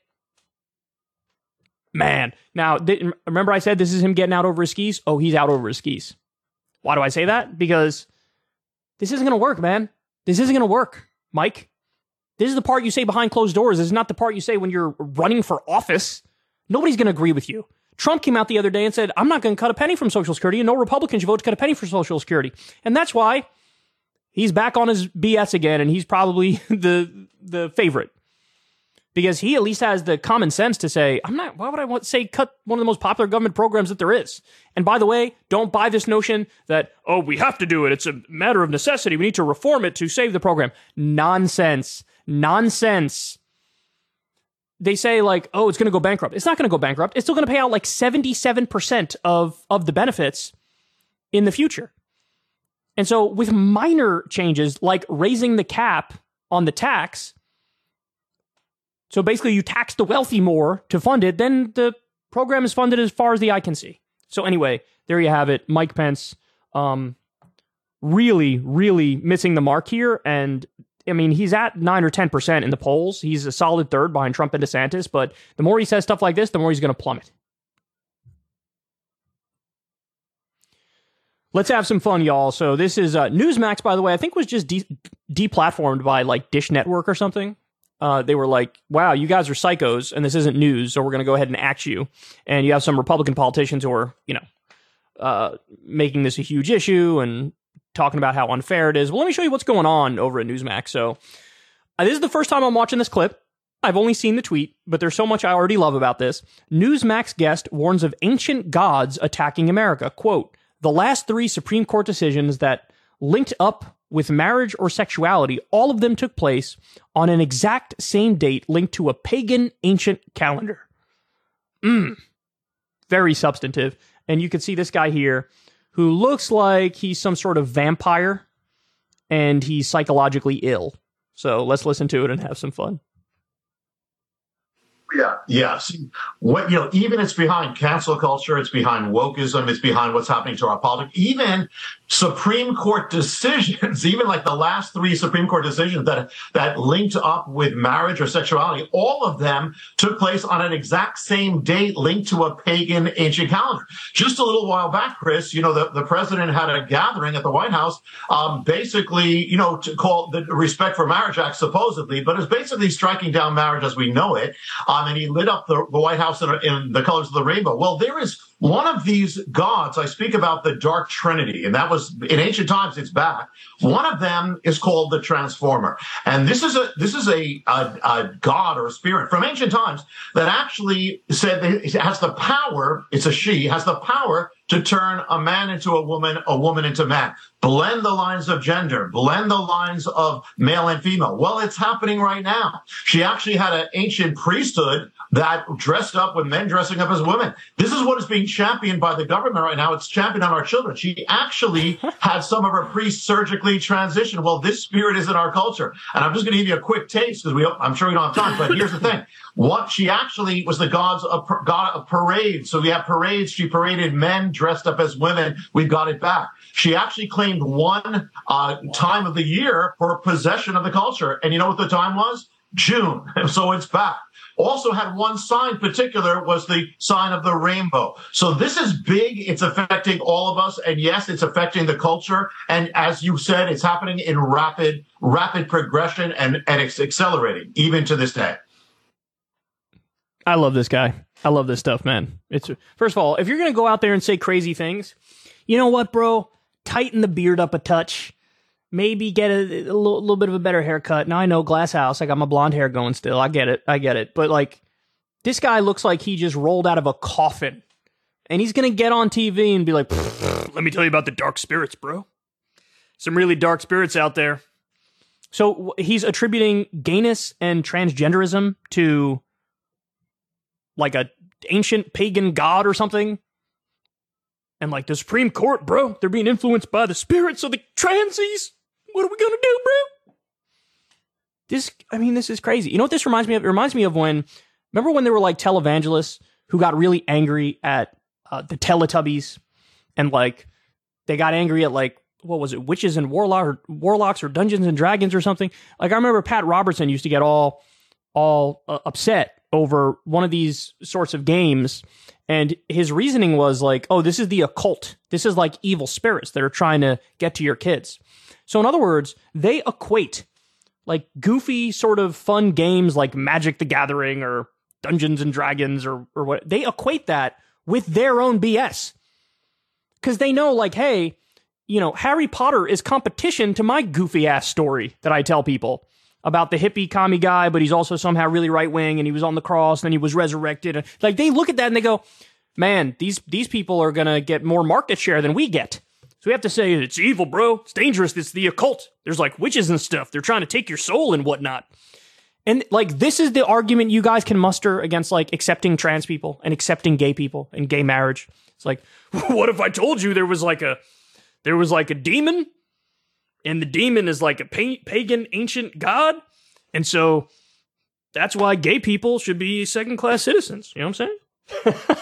Man, now, th- remember I said this is him getting out over his skis? Oh, he's out over his skis. Why do I say that? Because this isn't going to work, man. This isn't going to work, Mike. This is the part you say behind closed doors. This is not the part you say when you're running for office. Nobody's going to agree with you. Trump came out the other day and said, I'm not going to cut a penny from Social Security, and no Republican should vote to cut a penny for Social Security. And that's why he's back on his B S again, and he's probably the the favorite. Because he at least has the common sense to say, I'm not, why would I want to say cut one of the most popular government programs that there is? And by the way, don't buy this notion that, oh, we have to do it. It's a matter of necessity. We need to reform it to save the program. Nonsense. Nonsense. They say like, oh, it's going to go bankrupt. It's not going to go bankrupt. It's still going to pay out like seventy-seven percent of, of the benefits in the future. And so with minor changes like raising the cap on the tax, so basically you tax the wealthy more to fund it, then the program is funded as far as the eye can see. So anyway, there you have it. Mike Pence um, really, really missing the mark here. And I mean, he's at nine or ten percent in the polls. He's a solid third behind Trump and DeSantis. But the more he says stuff like this, the more he's going to plummet. Let's have some fun, y'all. So this is uh, Newsmax, by the way, I think was just de- deplatformed by like Dish Network or something. Uh, they were like, wow, you guys are psychos and this isn't news, so we're going to go ahead and axe you. And you have some Republican politicians who are, you know, uh, making this a huge issue and talking about how unfair it is. Well, let me show you what's going on over at Newsmax. So uh, this is the first time I'm watching this clip. I've only seen the tweet, but there's so much I already love about this. Newsmax guest warns of ancient gods attacking America. Quote, the last three Supreme Court decisions that linked up with marriage or sexuality, all of them took place on an exact same date linked to a pagan ancient calendar. Mmm. Very substantive. And you can see this guy here who looks like he's some sort of vampire and he's psychologically ill. So let's listen to it and have some fun. Yeah, yes. What, you know, even it's behind cancel culture, it's behind wokeism, it's behind what's happening to our politics. Even Supreme Court decisions, even like the last three Supreme Court decisions that that linked up with marriage or sexuality, all of them took place on an exact same date linked to a pagan ancient calendar. Just a little while back, Chris, you know, the, the president had a gathering at the White House, um, basically, you know, to call the Respect for Marriage Act, supposedly, but it's basically striking down marriage as we know it. Um, and he lit up the, the White House in, in the colors of the rainbow. Well, there is one of these gods. I speak about the Dark Trinity, and that was in ancient times. It's back. One of them is called the Transformer, and this is a this is a, a, a god or a spirit from ancient times that actually said that it has the power. It's a she has the power to turn a man into a woman, a woman into man, blend the lines of gender, blend the lines of male and female. Well, it's happening right now. She actually had an ancient priesthood that dressed up with men dressing up as women. This is what is being championed by the government right now. It's championed on our children. She actually had some of her priests surgically transition. Well, this spirit is in our culture. And I'm just going to give you a quick taste because we, I'm sure we don't have time, but here's the thing. What she actually was the gods of, god of parades. So we have parades. She paraded men dressed up as women. We've got it back. She actually claimed one uh, time of the year for possession of the culture. And you know what the time was? June. So it's back. Also had one sign particular was the sign of the rainbow. So this is big. It's affecting all of us. And yes, it's affecting the culture. And as you said, it's happening in rapid, rapid progression and, and it's accelerating even to this day. I love this guy. I love this stuff, man. It's first of all, if you're going to go out there and say crazy things, you know what, bro? Tighten the beard up a touch. Maybe get a, a little, little bit of a better haircut. Now I know Glass House. I got my blonde hair going still. I get it. I get it. But like, this guy looks like he just rolled out of a coffin. And he's going to get on T V and be like, let me tell you about the dark spirits, bro. Some really dark spirits out there. So he's attributing gayness and transgenderism to like a ancient pagan god or something. And like the Supreme Court, bro, they're being influenced by the spirits of the transies. What are we gonna do, bro? This, I mean, this is crazy. You know what this reminds me of? It reminds me of when, remember when there were like televangelists who got really angry at uh, the Teletubbies, and like they got angry at like what was it, Witches and Warlock or Warlocks or Dungeons and Dragons or something. Like, I remember Pat Robertson used to get all all uh, upset over one of these sorts of games, and his reasoning was like, oh, this is the occult. This is like evil spirits that are trying to get to your kids. So in other words, they equate like goofy sort of fun games like Magic the Gathering or Dungeons and Dragons or or what, they equate that with their own B S. Because they know, like, hey, you know, Harry Potter is competition to my goofy ass story that I tell people about the hippie commie guy, but he's also somehow really right wing, and he was on the cross, and then he was resurrected. Like, they look at that and they go, man, these these people are gonna get more market share than we get. So we have to say, it's evil, bro. It's dangerous. It's the occult. There's like witches and stuff. They're trying to take your soul and whatnot. And like, this is the argument you guys can muster against like accepting trans people and accepting gay people and gay marriage. It's like, what if I told you there was like a, there was like a demon, and the demon is like a pa- pagan ancient god, and so that's why gay people should be second-class citizens. You know what I'm saying?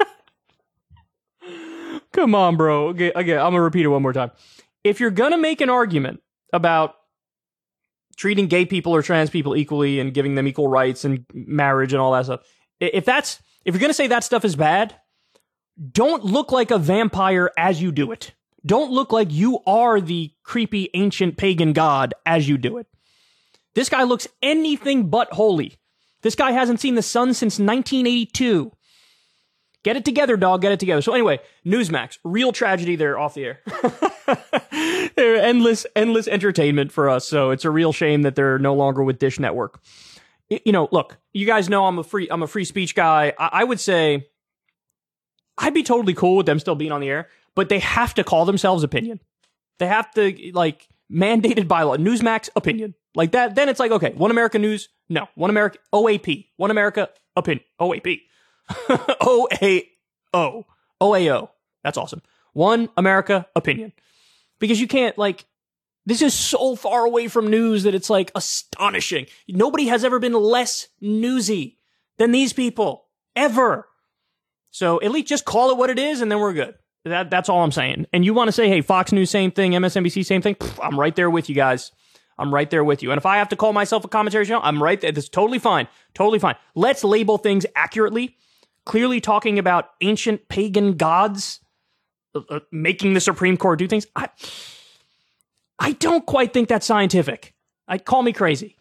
Come on, bro. Okay, okay, I'm gonna repeat it one more time. If you're gonna make an argument about treating gay people or trans people equally and giving them equal rights and marriage and all that stuff, if that's if you're gonna say that stuff is bad, don't look like a vampire as you do it. Don't look like you are the creepy ancient pagan god as you do it. This guy looks anything but holy. This guy hasn't seen the sun since nineteen eighty-two. Get it together, dog. Get it together. So anyway, Newsmax, real tragedy there off the air. They're endless, endless entertainment for us. So it's a real shame that they're no longer with Dish Network. You know, look, you guys know I'm a free, I'm a free speech guy. I, I would say I'd be totally cool with them still being on the air, but they have to call themselves opinion. They have to, like, mandated by law. Newsmax, opinion. Like that, then it's like, okay, One America News, no. One America, O A P. One America, opinion. O A P. O A O. O A O. That's awesome. One America, opinion. Because you can't, like, this is so far away from news that it's, like, astonishing. Nobody has ever been less newsy than these people. Ever. So at least just call it what it is, and then we're good. That That's all I'm saying. And you want to say, hey, Fox News, same thing, M S N B C, same thing? Pff, I'm right there with you guys. I'm right there with you. And if I have to call myself a commentary channel, I'm right there. That's totally fine. Totally fine. Let's label things accurately. Clearly talking about ancient pagan gods uh, uh, making the Supreme Court do things. I, I don't quite think that's scientific. I call me crazy.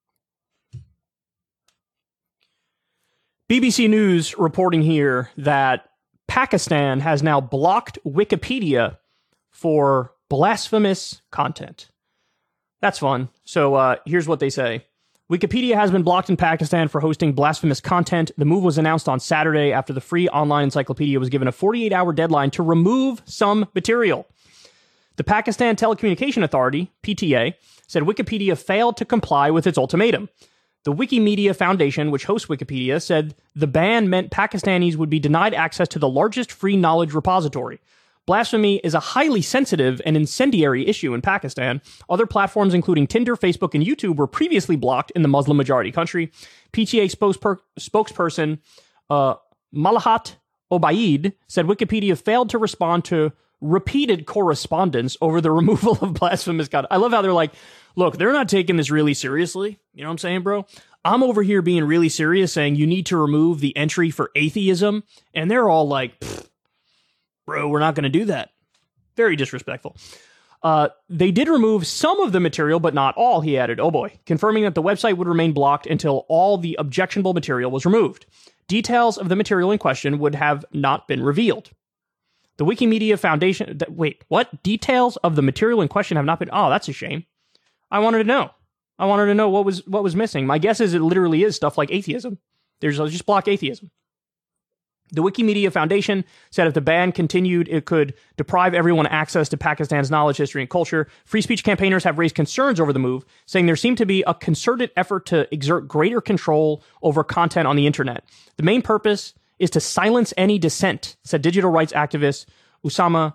B B C News reporting here that Pakistan has now blocked Wikipedia for blasphemous content. That's fun. So uh, here's what they say. Wikipedia has been blocked in Pakistan for hosting blasphemous content. The move was announced on Saturday after the free online encyclopedia was given a forty-eight hour deadline to remove some material. The Pakistan Telecommunication Authority, P T A, said Wikipedia failed to comply with its ultimatum. The Wikimedia Foundation, which hosts Wikipedia, said the ban meant Pakistanis would be denied access to the largest free knowledge repository. Blasphemy is a highly sensitive and incendiary issue in Pakistan. Other platforms, including Tinder, Facebook, and YouTube, were previously blocked in the Muslim-majority country. P T A spokesper- spokesperson uh, Malahat Obaid said Wikipedia failed to respond to repeated correspondence over the removal of blasphemous content. I love how they're like, look, they're not taking this really seriously. You know what I'm saying, bro? I'm over here being really serious, saying you need to remove the entry for atheism, and they're all like, bro, we're not going to do that. Very disrespectful. Uh, they did remove some of the material, but not all, he added. Oh boy. Confirming that the website would remain blocked until all the objectionable material was removed. Details of the material in question would have not been revealed. The Wikimedia Foundation... Th- wait, what? Details of the material in question have not been... Oh, that's a shame. I wanted to know. I wanted to know what was what was missing. My guess is it literally is stuff like atheism. There's just block atheism. The Wikimedia Foundation said if the ban continued, it could deprive everyone access to Pakistan's knowledge, history, and culture. Free speech campaigners have raised concerns over the move, saying there seemed to be a concerted effort to exert greater control over content on the internet. The main purpose is to silence any dissent, said digital rights activist Usama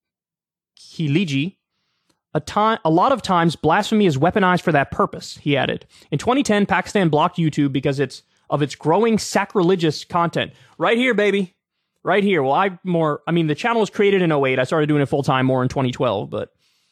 Khiliji. A, time, a lot of times, blasphemy is weaponized for that purpose, he added. In twenty ten, Pakistan blocked YouTube because it's of its growing sacrilegious content. Right here, baby. Right here. Well, I more, I mean, the channel was created in oh eight. I started doing it full time more in twenty twelve, but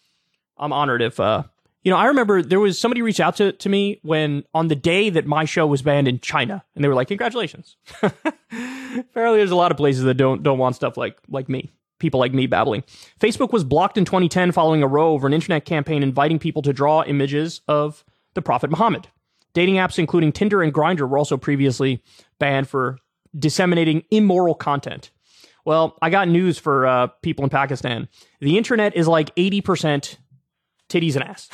I'm honored if, uh, you know, I remember there was somebody reached out to, to me when on the day that my show was banned in China, and they were like, congratulations. Apparently there's a lot of places that don't, don't want stuff like, like me. People like me babbling. Facebook was blocked in twenty ten following a row over an internet campaign inviting people to draw images of the Prophet Muhammad. Dating apps, including Tinder and Grindr, were also previously banned for disseminating immoral content. Well, I got news for uh, people in Pakistan. The internet is like eighty percent titties and ass.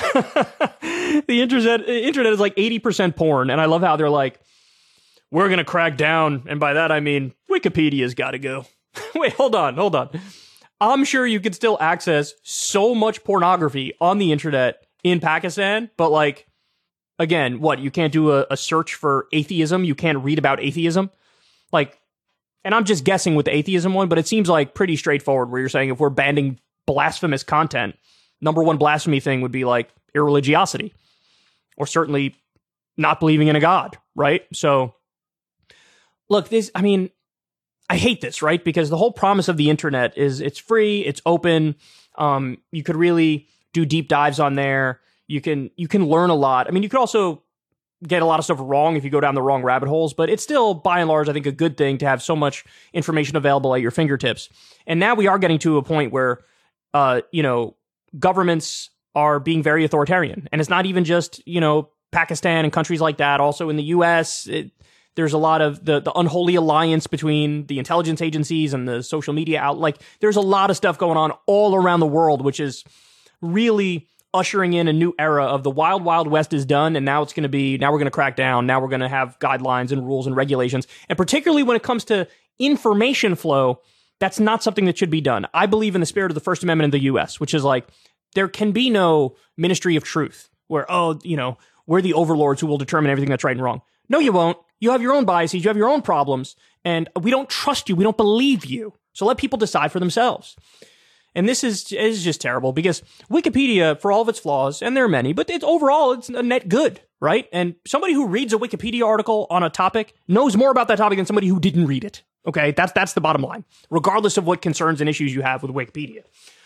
The internet, internet is like eighty percent porn, and I love how they're like, we're going to crack down, and by that I mean Wikipedia's got to go. Wait, hold on, hold on. I'm sure you can still access so much pornography on the internet in Pakistan, but like, again, what, you can't do a, a search for atheism? You can't read about atheism? Like, and I'm just guessing with the atheism one, but it seems like pretty straightforward where you're saying if we're banning blasphemous content, number one blasphemy thing would be like irreligiosity, or certainly not believing in a God, right? So, look, this, I mean, I hate this, right? Because the whole promise of the internet is it's free, it's open. Um, you could really do deep dives on there. You can you can learn a lot. I mean, you could also get a lot of stuff wrong if you go down the wrong rabbit holes, but it's still, by and large, I think a good thing to have so much information available at your fingertips. And now we are getting to a point where, uh, you know, governments are being very authoritarian. And it's not even just, you know, Pakistan and countries like that. Also in the U S, it, there's a lot of the, the unholy alliance between the intelligence agencies and the social media out. Like, there's a lot of stuff going on all around the world, which is really ushering in a new era of the wild, wild west is done. And now it's going to be, now we're going to crack down. Now we're going to have guidelines and rules and regulations. And particularly when it comes to information flow, that's not something that should be done. I believe in the spirit of the First Amendment in the U S, which is like, there can be no ministry of truth where, oh, you know, we're the overlords who will determine everything that's right and wrong. No, you won't. You have your own biases, you have your own problems, and we don't trust you, we don't believe you. So let people decide for themselves. And this is, is just terrible because Wikipedia, for all of its flaws, and there are many, but it's overall, it's a net good, right? And somebody who reads a Wikipedia article on a topic knows more about that topic than somebody who didn't read it. Okay, that's that's the bottom line, regardless of what concerns and issues you have with Wikipedia.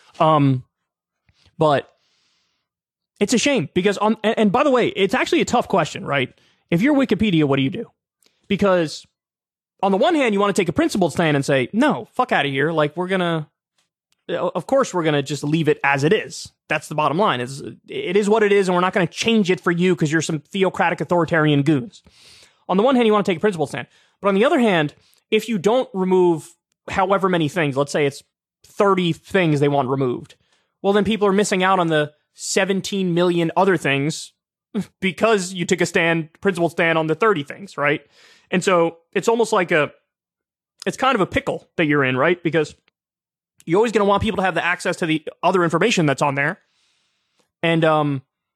Um, but it's a shame because on, and, and by the way, it's actually a tough question, right? If you're Wikipedia, what do you do? Because on the one hand, you want to take a principled stand and say, no, fuck out of here. Like, we're going to, of course, we're going to just leave it as it is. That's the bottom line. It's, it is what it is, and we're not going to change it for you because you're some theocratic authoritarian goons. On the one hand, you want to take a principled stand. But on the other hand, if you don't remove however many things, let's say it's thirty things they want removed, well, then people are missing out on the seventeen million other things because you took a stand, principled stand on the thirty things, right? And so it's almost like a, it's kind of a pickle that you're in, right? Because you're always going to want people to have the access to the other information that's on there. And um,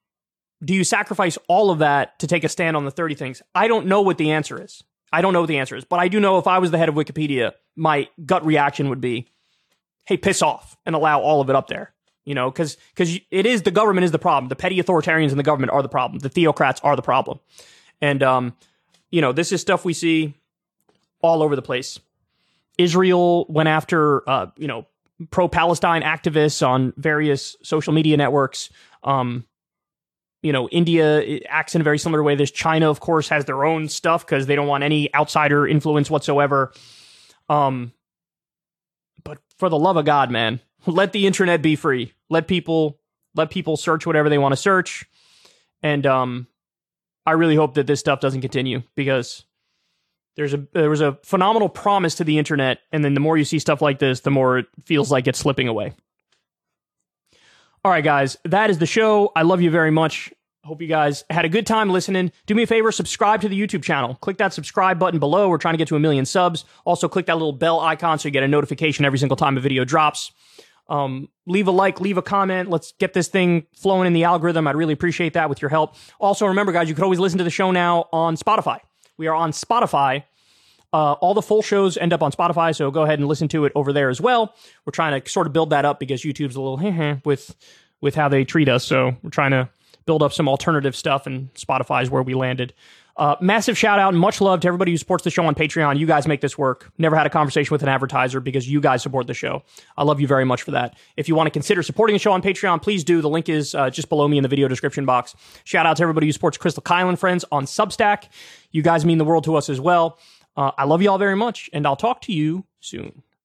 do you sacrifice all of that to take a stand on the thirty things? I don't know what the answer is. I don't know what the answer is, but I do know if I was the head of Wikipedia, my gut reaction would be, hey, piss off and allow all of it up there. You know, because because it is, the government is the problem. The petty authoritarians in the government are the problem. The theocrats are the problem. And, um, you know, this is stuff we see all over the place. Israel went after, uh, you know, pro-Palestine activists on various social media networks. Um, you know, India acts in a very similar way. There's China, of course, has their own stuff because they don't want any outsider influence whatsoever. Um, but for the love of God, man, let the internet be free. Let people let people search whatever they want to search. And um, I really hope that this stuff doesn't continue because there's a there was a phenomenal promise to the internet, and then the more you see stuff like this, the more it feels like it's slipping away. All right, guys, that is the show. I love you very much. Hope you guys had a good time listening. Do me a favor, subscribe to the YouTube channel. Click that subscribe button below. We're trying to get to a million subs. Also, click that little bell icon so you get a notification every single time a video drops. Um, leave a like, leave a comment. Let's get this thing flowing in the algorithm. I'd really appreciate that with your help. Also, remember, guys, you could always listen to the show now on Spotify. We are on Spotify. Uh, all the full shows end up on Spotify, so go ahead and listen to it over there as well. We're trying to sort of build that up because YouTube's a little heh-heh with, with how they treat us, so we're trying to build up some alternative stuff, and Spotify is where we landed. Uh, massive shout out and much love to everybody who supports the show on Patreon. You guys make this work. Never had a conversation with an advertiser because you guys support the show. I love you very much for that. If you want to consider supporting the show on Patreon, please do. The link is uh, just below me in the video description box. Shout out to everybody who supports Crystal Kyle and Friends on Substack. You guys mean the world to us as well. Uh, I love you all very much, and I'll talk to you soon.